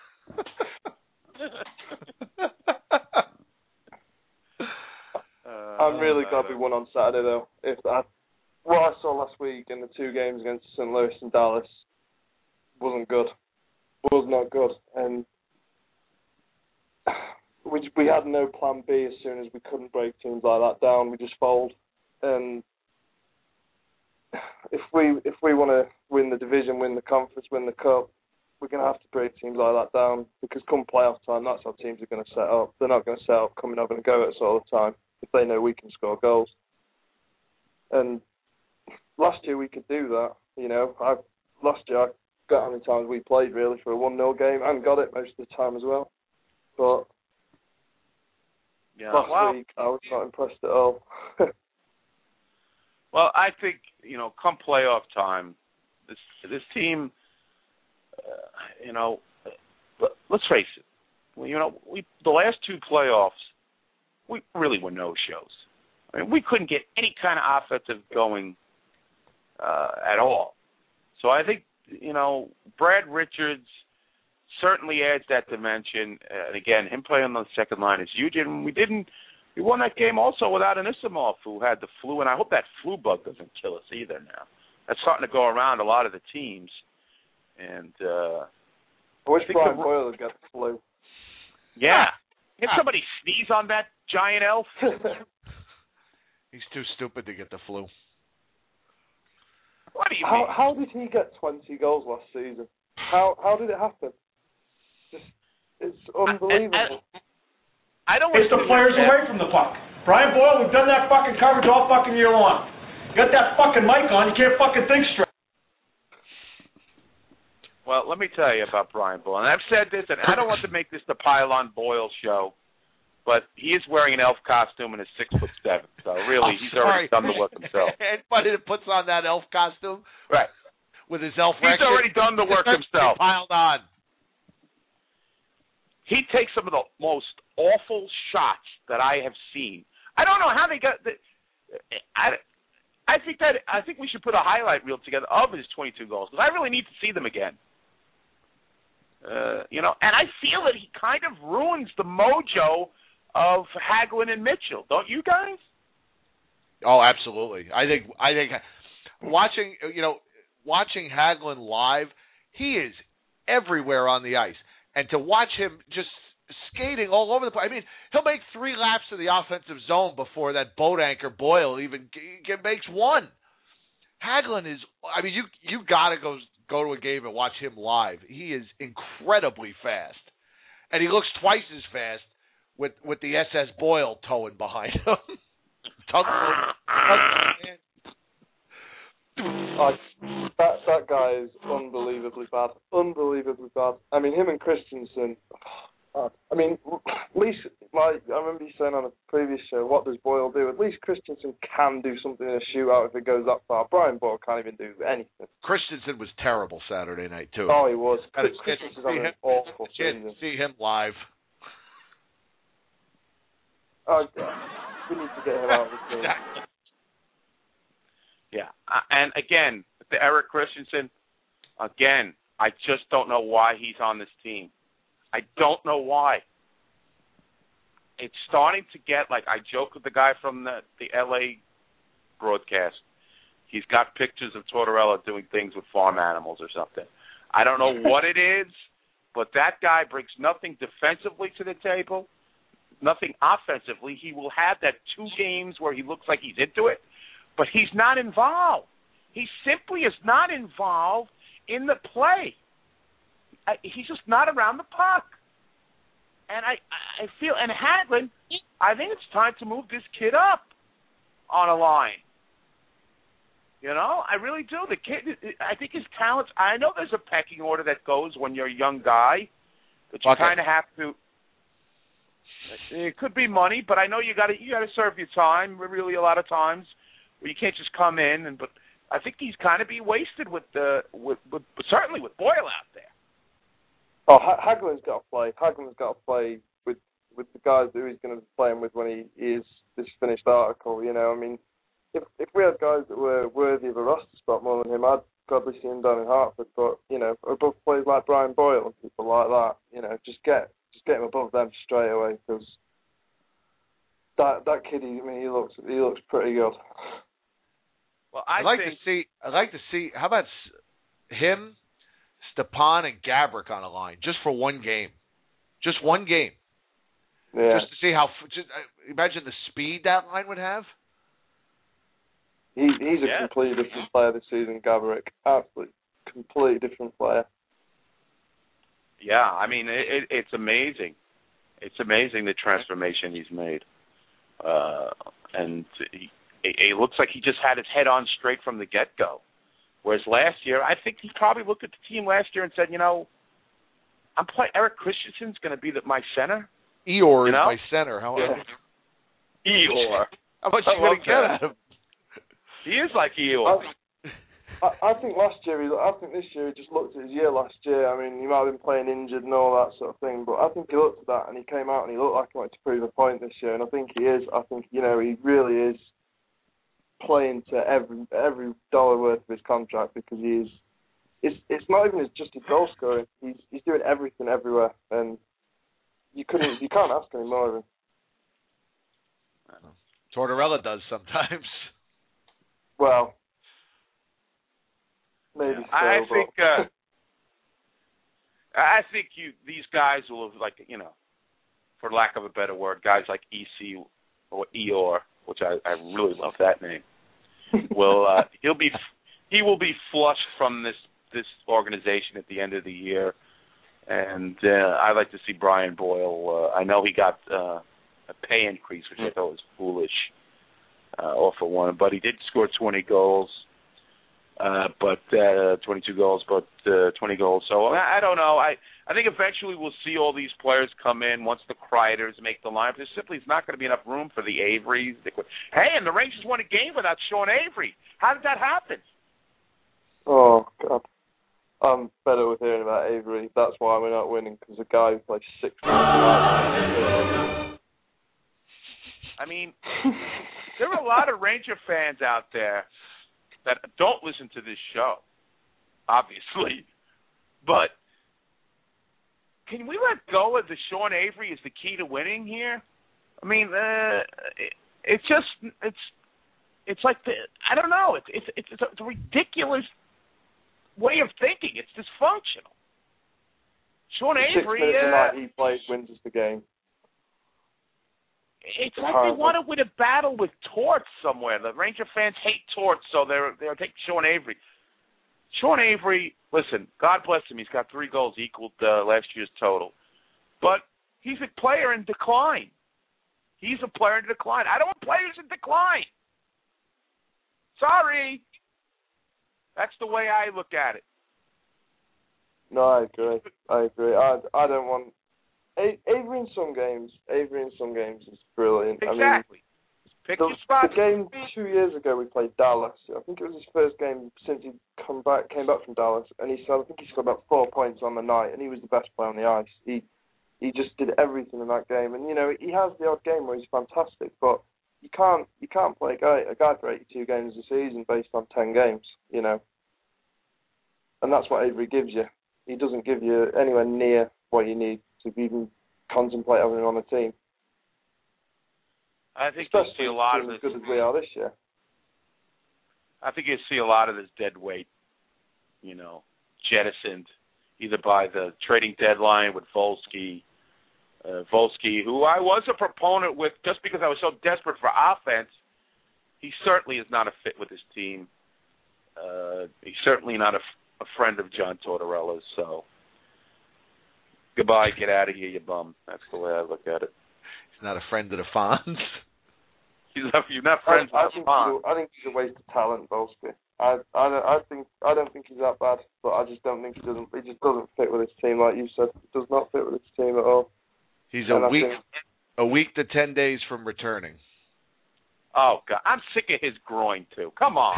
uh, I'm really glad we won on Saturday, though. If I, what I saw last week in the two games against Saint Louis and Dallas wasn't good. Was not good, and we we had no plan B as soon as we couldn't break teams like that down. We just fold, and if we if we want to win the division, win the conference, win the cup, we're going to have to break teams like that down, because come playoff time, that's how teams are going to set up. They're not going to set up coming up and go at us all the time if they know we can score goals. And last year we could do that. You know, I last year I got how many times we played really for a one nil game, and got it most of the time as well. But yeah, last well, week I was not impressed at all. Well, I think, you know, come playoff time, this this team, uh, you know, let, let's face it. Well, you know, we the last two playoffs, we really were no shows. I mean, we couldn't get any kind of offensive going uh, at all. So I think, you know, Brad Richards certainly adds that dimension. And again, him playing on the second line is huge. And we didn't. We won that game also without Anisimov, who had the flu, and I hope that flu bug doesn't kill us either now. That's starting to go around a lot of the teams. And uh, I wish I think Brian the, Boyle would get the flu. Yeah. Can somebody sneeze on that giant elf? He's too stupid to get the flu. What do you how, mean? How did he get twenty goals last season? How how did it happen? Just it's unbelievable. I, I, I don't. It's the players away from the puck. Brian Boyle, we've done that fucking coverage all fucking year long. You got that fucking mic on, you can't fucking think straight. Well, let me tell you about Brian Boyle. And I've said this, and I don't want to make this the Pile-On Boyle show, but he is wearing an elf costume and is six foot seven. So really, I'm he's sorry. already done the work himself. Anybody that puts on that elf costume, right, with his elf he's record, already done the work himself. Piled on. He takes some of the most awful shots that I have seen. I don't know how they got the. I, I think that I think we should put a highlight reel together of his twenty-two goals because I really need to see them again. Uh, you know, and I feel that he kind of ruins the mojo of Hagelin and Mitchell, don't you guys? Oh, absolutely. I think I think watching you know watching Hagelin live, he is everywhere on the ice, and to watch him just skating all over the place. I mean, he'll make three laps of the offensive zone before that boat anchor Boyle even g- g- makes one. Hagelin is. I mean, you you gotta go. Go to a game and watch him live. He is incredibly fast, and he looks twice as fast with with the S S Boyle towing behind him. Tug, uh, that that guy is unbelievably bad, unbelievably bad. I mean, him and Christensen. Uh, I mean, at least like I remember you saying on a previous show, what does Boyle do? At least Christensen can do something in a shootout if it goes that far. Brian Boyle can't even do anything. Christensen was terrible Saturday night too. Oh, he was. And it's Christensen's see having him, an awful season. season. See him live. Oh, we need to get him out of the team. Yeah, uh, and again, the Eric Christensen. Again, I just don't know why he's on this team. I don't know why. It's starting to get like I joke with the guy from the, the L A broadcast. He's got pictures of Tortorella doing things with farm animals or something. I don't know what it is, but that guy brings nothing defensively to the table, nothing offensively. He will have that two games where he looks like he's into it, but he's not involved. He simply is not involved in the play. I, he's just not around the puck. And I, I feel, and Hagelin, I think it's time to move this kid up on a line. You know, I really do. The kid, I think his talents, I know there's a pecking order that goes when you're a young guy, but you Okay. kind of have to, it could be money, but I know you got to you got to serve your time, really a lot of times, where you can't just come in, and but I think he's kind of be wasted with, the, with, with certainly with Boyle out there. Oh, ha- Hagelin's got to play. Hagelin's got to play with with the guys who he's going to be playing with when he, he is this finished article. You know, I mean, if if we had guys that were worthy of a roster spot more than him, I'd gladly see him down in Hartford. But you know, above players like Brian Boyle and people like that, you know, just get just get him above them straight away because that that kid, he, I mean, he looks he looks pretty good. Well, I I'd like think, to see. I'd like to see. How about him, Stepan, and Gabrick on a line just for one game, just one game, Yeah. just to see how. Just, imagine the speed that line would have. He he's a Yeah. completely different player this season, Gabrick. Absolutely, completely different player. Yeah, I mean, it, it, it's amazing. It's amazing the transformation he's made. Uh, and he, it, it looks like he just had his head on straight from the get-go. Whereas last year, I think he probably looked at the team last year and said, you know, I'm playing Eric Christensen's going to be the, my center. Eeyore You is know? my center. How, Yeah. Eeyore. how much I you going love to get that. out of him? He is like Eeyore. I, I think last year, he, I think this year he just looked at his year last year. I mean, he might have been playing injured and all that sort of thing, but I think he looked at that and he came out and he looked like he wanted to prove a point this year, and I think he is. I think, you know, he really is playing to every every dollar worth of his contract because he is. It's it's not even just his goal scoring. He's he's doing everything everywhere, and you couldn't you can't ask any more of him. Tortorella does sometimes. Well. Maybe so, I but think uh, I think you these guys will have, like, you know, for lack of a better word, guys like E C or Eeyore, which I, I really love that name, will uh, he'll be he will be flushed from this this organization at the end of the year, and uh, I'd like to see Brian Boyle. Uh, I know he got uh, a pay increase, which I thought was foolish, uh, off of one, but he did score twenty goals. Uh, but uh, twenty-two goals, but uh, twenty goals. So I, I don't know. I, I think eventually we'll see all these players come in once the Kreiders make the lineup. There simply is not going to be enough room for the Averys. Hey, and the Rangers won a game without Sean Avery. How did that happen? Oh, God. I'm better with hearing about Avery. That's why we're not winning, because the guy who plays six games. I mean, there are a lot of Ranger fans out there that don't listen to this show, obviously. But can we let go of the Sean Avery as the key to winning here? I mean, uh, it, it's just it's it's like the I don't know. It's it's it's, it's, a, it's a ridiculous way of thinking. It's dysfunctional. Sean the Avery. Six minutes uh, a night he plays wins us the game. It's like they want to win a battle with Torts somewhere. The Ranger fans hate Torts, so they're they'll take Sean Avery. Sean Avery, listen, God bless him. He's got three goals equaled uh, last year's total, but he's a player in decline. He's a player in decline. I don't want players in decline. Sorry, that's the way I look at it. No, I agree. I agree. I I don't want. Avery in some games, Avery in some games is brilliant. Exactly. I mean, Pick the, your spot. the game two years ago we played Dallas. I think it was his first game since he come back, came back from Dallas, and he said I think he scored about four points on the night, and he was the best player on the ice. He he just did everything in that game, and you know he has the odd game where he's fantastic, but you can't you can't play a guy a guy for eighty-two games a season based on ten games, you know. And that's what Avery gives you. He doesn't give you anywhere near what you need to even contemplate having him on the team. I think Especially you'll see a lot of as this. good as we are this year. I think you'll see a lot of this dead weight, you know, jettisoned either by the trading deadline with Volsky, uh, Volsky, who I was a proponent with just because I was so desperate for offense. He certainly is not a fit with his team. Uh, he's certainly not a, a friend of John Tortorella's, so goodbye, get out of here, you bum. That's the way I look at it. He's not a friend of the Fonz. He's not, you're not friends I, I with think the Fonz. I think he's a waste of talent, Volsky. I I don't I think I don't think he's that bad, but I just don't think he doesn't he just doesn't fit with his team, like you said. He does not fit with his team at all. He's and a I week think, a week to ten days from returning. Oh God, I'm sick of his groin too. Come on.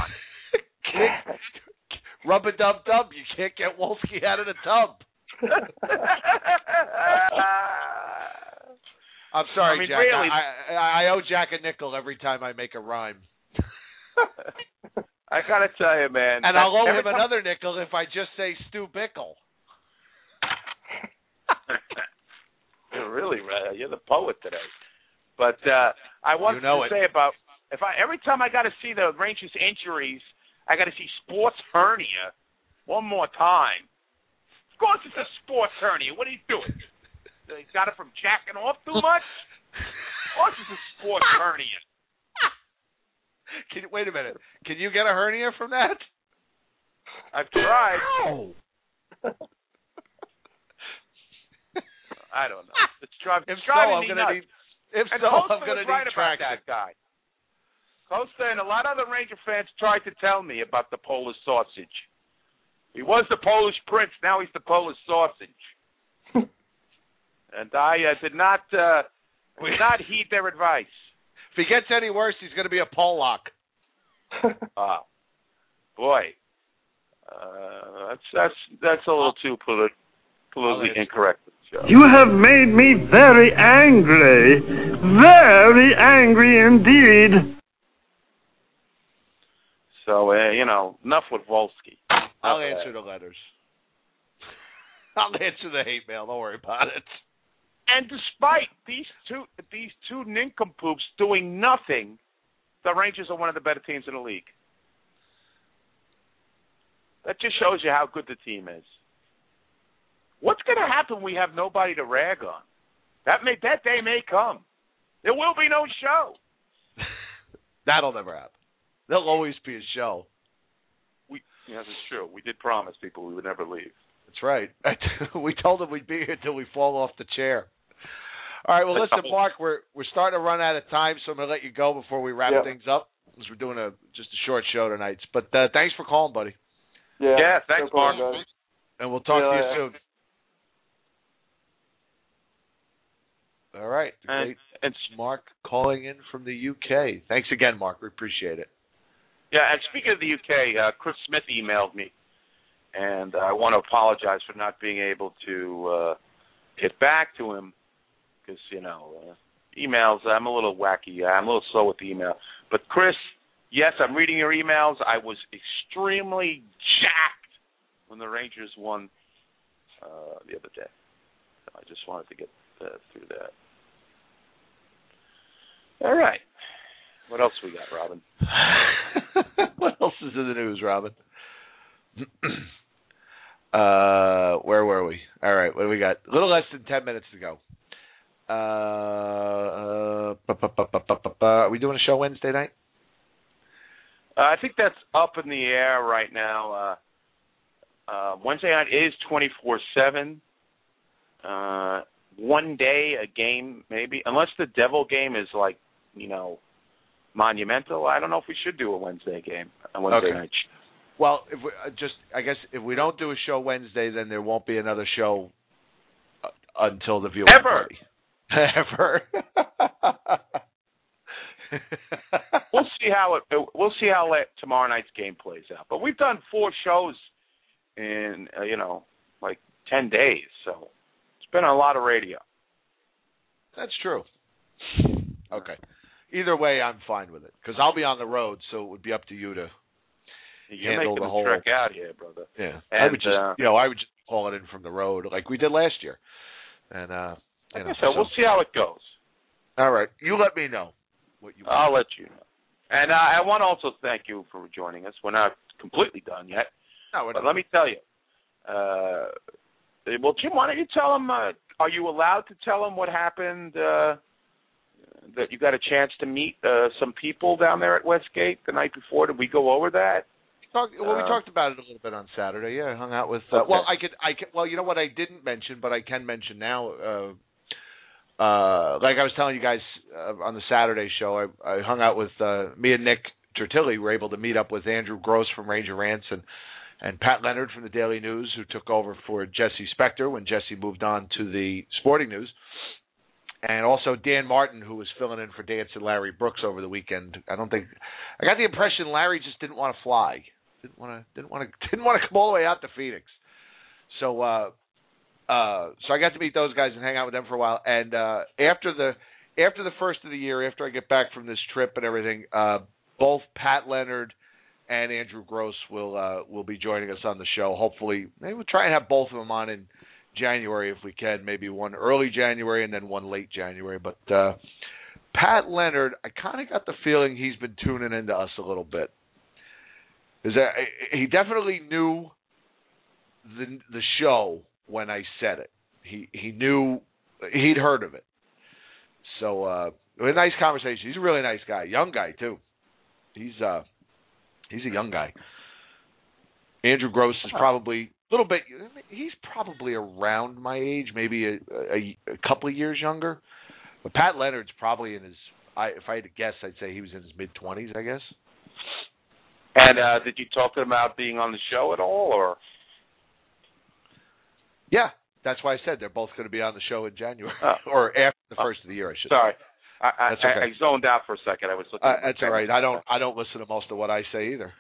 Rub a dub dub. You can't get Wolski out of the tub. I'm sorry, I mean, Jack. really, I, I, I owe Jack a nickel every time I make a rhyme. I gotta tell you, man. And I'll owe him time... another nickel if I just say Stu Bickle. You're really, uh, you're the poet today. But uh, I wanted you know to it. say about if I every time I got to see the Rangers injuries, I got to see sports hernia one more time. Of course, it's a sports hernia. What are you doing? He got it from jacking off too much? Of course, it's a sports hernia. Can, wait a minute. Can you get a hernia from that? I've tried. Ow. I don't know. It's, drive, if it's so, driving I'm me gonna nuts. need. If and so, Costa I'm going to was right need about traction. that guy. Costa and a lot of other Ranger fans tried to tell me about the Polish sausage. He was the Polish prince. Now he's the Polish sausage. And I uh, did not uh, did not heed their advice. If he gets any worse, he's going to be a Pollock. Oh, boy. Uh, that's that's that's a little too polit- politically incorrect. You have made me very angry. Very angry indeed. So, uh, you know, enough with Volsky. I'll Okay. answer the letters. I'll answer the hate mail. Don't worry about it. And despite these two these two nincompoops doing nothing, the Rangers are one of the better teams in the league. That just shows you how good the team is. What's going to happen when we have nobody to rag on? That may that day may come. There will be no show. That'll never happen. There'll always be a show. We yes, it's true. We did promise people we would never leave. That's right. We told them we'd be here until we fall off the chair. All right. Well, listen, Mark, we're we're starting to run out of time, so I'm gonna let you go before we wrap yeah. things up, because we're doing a just a short show tonight. But uh, thanks for calling, buddy. Yeah. Yeah. Thanks, no Mark. problem, And we'll talk yeah, to you yeah. soon. All right. And, Great. and Mark calling in from the U K. Thanks again, Mark. We appreciate it. yeah, and speaking of the U K, uh, Chris Smith emailed me, and I want to apologize for not being able to uh, get back to him because, you know, uh, emails, I'm a little wacky. I'm a little slow with the email. But, Chris, yes, I'm reading your emails. I was extremely jacked when the Rangers won uh, the other day. So I just wanted to get uh, through that. All right. What else we got, Robin? What else is in the news, Robin? uh, where were we? All right, what do we got? A little less than ten minutes to go. Uh, uh, bu- bu- bu- bu- bu- bu- are we doing a show Wednesday night? Uh, I think that's up in the air right now. Uh, uh, Wednesday night is twenty-four seven. Uh, one day a game, maybe, unless the Devil game is like, you know, monumental. I don't know if we should do a Wednesday game, a Wednesday Okay. night. Well, if we uh, just, I guess, if we don't do a show Wednesday, then there won't be another show uh, until the viewing Ever. party. Ever. We'll see how it. We'll see how late tomorrow night's game plays out. But we've done four shows in, uh, you know, like ten days, so it's been a lot of radio. That's true. Okay. Either way, I'm fine with it, because I'll be on the road, so it would be up to you to You're handle making the a whole. trek out here, brother. Yeah, And, I would just, uh, you know, I would just call it in from the road like we did last year, and uh, you Like know, I said, we'll see how it goes. All right, you let me know what you. I'll let you know. And uh, I want to also thank you for joining us. We're not completely done yet. No, we're but not. let me tell you. Uh, well, Jim, why don't you tell them? Uh, are you allowed to tell them what happened? Uh, that you got a chance to meet uh, some people down there at Westgate the night before. Did we go over that? Talk, well, we Uh, talked about it a little bit on Saturday. Yeah, I hung out with. Uh, Okay. Well, I could, I could. Well, you know what I didn't mention, but I can mention now. Uh, uh, like I was telling you guys uh, on the Saturday show, I, I hung out with uh, me and Nick Tertilli. We were able to meet up with Andrew Gross from Ranger Rants and and Pat Leonard from the Daily News, who took over for Jesse Spector when Jesse moved on to the Sporting News. And also Dan Martin, who was filling in for Dancing Larry Brooks over the weekend. I don't think I got the impression Larry just didn't want to fly, didn't want to, didn't want to, didn't want to come all the way out to Phoenix. So, uh, uh, so I got to meet those guys and hang out with them for a while. And uh, after the after the first of the year, after I get back from this trip and everything, uh, both Pat Leonard and Andrew Gross will uh, will be joining us on the show. Hopefully, maybe we'll try and have both of them on in January if we can, maybe one early January and then one late January. But uh, Pat Leonard, I kind of got the feeling he's been tuning into us a little bit. Is that he definitely knew the the show when I said it. He he knew he'd heard of it. So uh, it was a nice conversation. He's a really nice guy, young guy too. He's uh he's a young guy. Andrew Gross is probably a little bit. He's probably around my age, maybe a, a, a couple of years younger. But Pat Leonard's probably in his. I, if I had to guess, I'd say he was in his mid twenties. I guess. And uh, did you talk to them about being on the show at all, or? Yeah, that's why I said they're both going to be on the show in January Oh. or after the first of the year. I should. Sorry, say. I, I, That's okay. I, I zoned out for a second. I was looking. Uh, at that's all right. I don't. I don't listen to most of what I say either.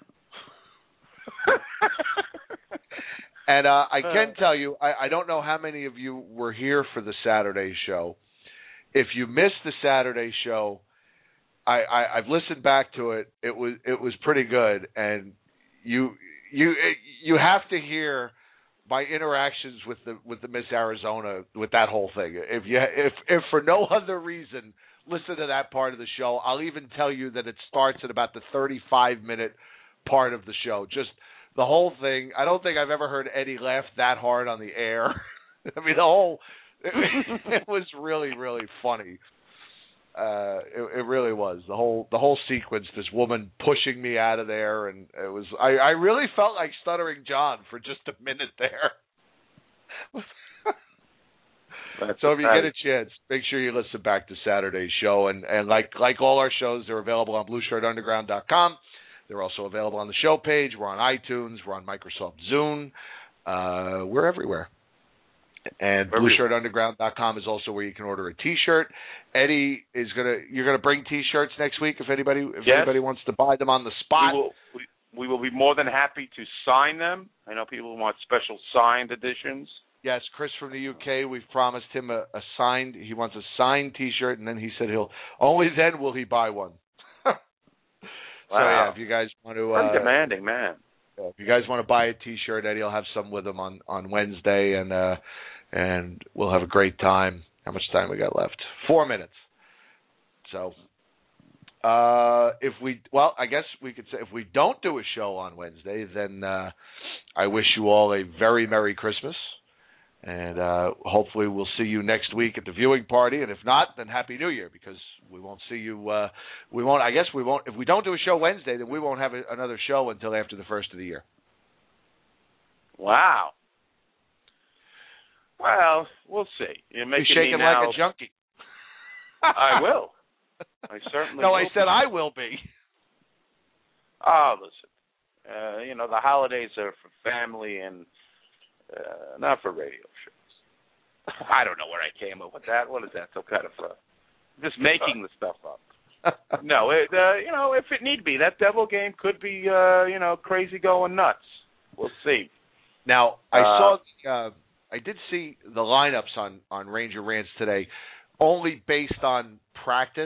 And uh, I can tell you, I, I don't know how many of you were here for the Saturday show. If you missed the Saturday show, I, I, I've listened back to it. It was it was pretty good, and you you it, you have to hear my interactions with the with the Miss Arizona with that whole thing. If you if if for no other reason, listen to that part of the show. I'll even tell you that it starts at about the thirty-five minute part of the show. Just the whole thing. I don't think I've ever heard Eddie laugh that hard on the air. I mean, the whole it, it was really, really funny. Uh, it, it really was the whole the whole sequence. This woman pushing me out of there, and it was I, I really felt like Stuttering John for just a minute there. So if you get a chance, make sure you listen back to Saturday's show, and, and like like all our shows, they're available on blue shirt underground dot com. They're also available on the show page. We're on iTunes. We're on Microsoft Zune. Uh, we're everywhere. And blue shirt underground dot com is also where you can order a T-shirt. Eddie is gonna you're gonna bring T-shirts next week if anybody if yes. anybody wants to buy them on the spot. We will, we, we will be more than happy to sign them. I know people want special signed editions. Yes, Chris from the U K. We've promised him a, a signed. He wants a signed T-shirt, and then he said he'll only then will he buy one. Wow. So yeah, if you guys want to, I'm uh, demanding, man. If you guys want to buy a T-shirt, Eddie will have some with him on, on Wednesday, and uh, and we'll have a great time. How much time we got left? Four minutes. So, uh, if we, well, I guess we could say if we don't do a show on Wednesday, then uh, I wish you all a very Merry Christmas, and uh, hopefully we'll see you next week at the viewing party. And if not, then Happy New Year, because we won't see you. Uh, we won't. I guess we won't. If we don't do a show Wednesday, then we won't have a, another show until after the first of the year. Wow. Well, we'll see. You're making You're shaking me now, like a junkie. I will. I certainly No, will I said be. I will be. Oh, listen. Uh, you know, the holidays are for family and uh, not for radio shows. I don't know where I came up with that. What is that? Some kind of uh, just making the stuff up. No, it, uh, you know, if it need be, that devil game could be, uh, you know, crazy going nuts. We'll see. Now, I Uh, saw, the, uh, I did see the lineups on, on Ranger Rants today, only based on practice.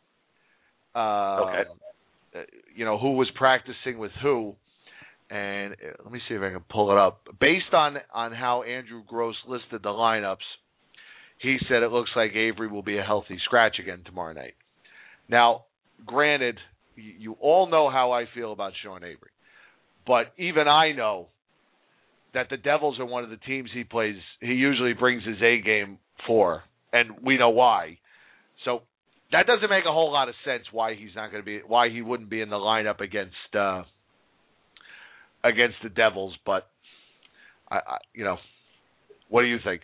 Uh, okay. You know, who was practicing with who. And uh, let me see if I can pull it up. Based on, on how Andrew Gross listed the lineups, he said it looks like Avery will be a healthy scratch again tomorrow night. Now, granted, you, you all know how I feel about Sean Avery. But even I know that the Devils are one of the teams he plays, he usually brings his A game for, and we know why. So that doesn't make a whole lot of sense why he's not going to be, why he wouldn't be in the lineup against uh, against the Devils. But I, I, you know, what do you think?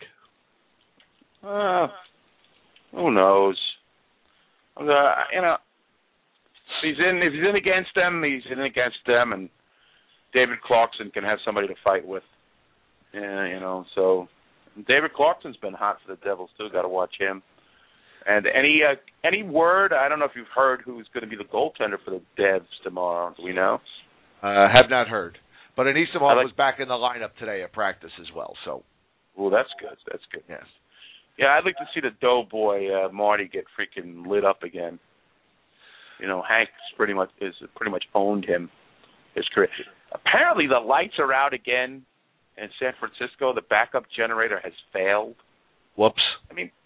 Uh, who knows? Uh, you know, if he's in, if he's in against them, he's in against them, and David Clarkson can have somebody to fight with. Yeah, you know, so David Clarkson's been hot for the Devils too. Got to watch him. And any uh, any word? I don't know if you've heard who's going to be the goaltender for the Devs tomorrow. Do we know? Uh, have not heard. But Anisimov like, was back in the lineup today at practice as well. So, well, that's good. That's good. Yes. Yeah, I'd like to see the Doughboy uh, Marty get freaking lit up again. You know, Hank's pretty much is pretty much owned him his career. Apparently, the lights are out again in San Francisco. The backup generator has failed. Whoops. I mean,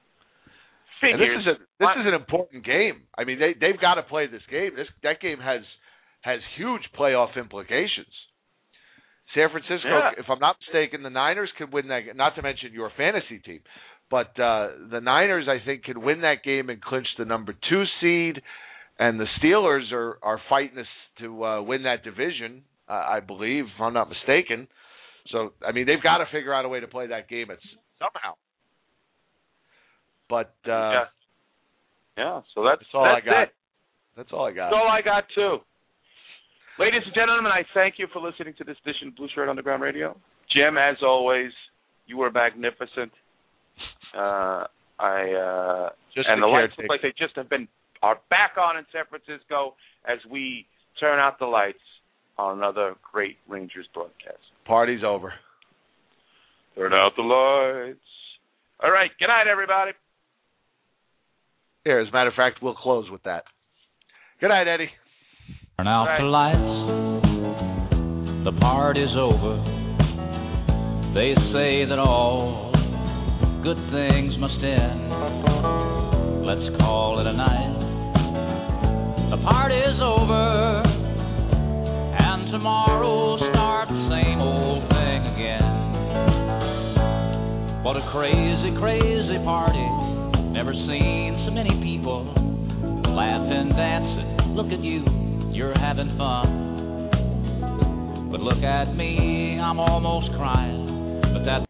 and figures. this is a, this is an important game. I mean, they they've got to play this game. This that game has has huge playoff implications. San Francisco, yeah. if I'm not mistaken, the Niners could win that. Not to mention your fantasy team, but uh, the Niners, I think, can win that game and clinch the number two seed. And the Steelers are are fighting us to uh, win that division. Uh, I believe, if I'm not mistaken. So, I mean, they've got to figure out a way to play that game at, somehow. But, uh, yeah. yeah, so that's, that's all that's I got. It. That's all I got. That's all I got, too. Ladies and gentlemen, I thank you for listening to this edition of Blue Shirt Underground Radio. Jim, as always, you were magnificent. Uh, I uh, just And the, the lights look like they just have been are back on in San Francisco as we turn out the lights on another great Rangers broadcast. Party's over. Turn out the lights. All right. Good night, everybody. Here, as a matter of fact, we'll close with that. Good night, Eddie. Turn out right. the lights. The party's over. They say that all good things must end. Let's call it a night. The party's over. And tomorrow start the same old thing again. What a crazy, crazy many people laughing, dancing. Look at you, you're having fun. But look at me, I'm almost crying. But that's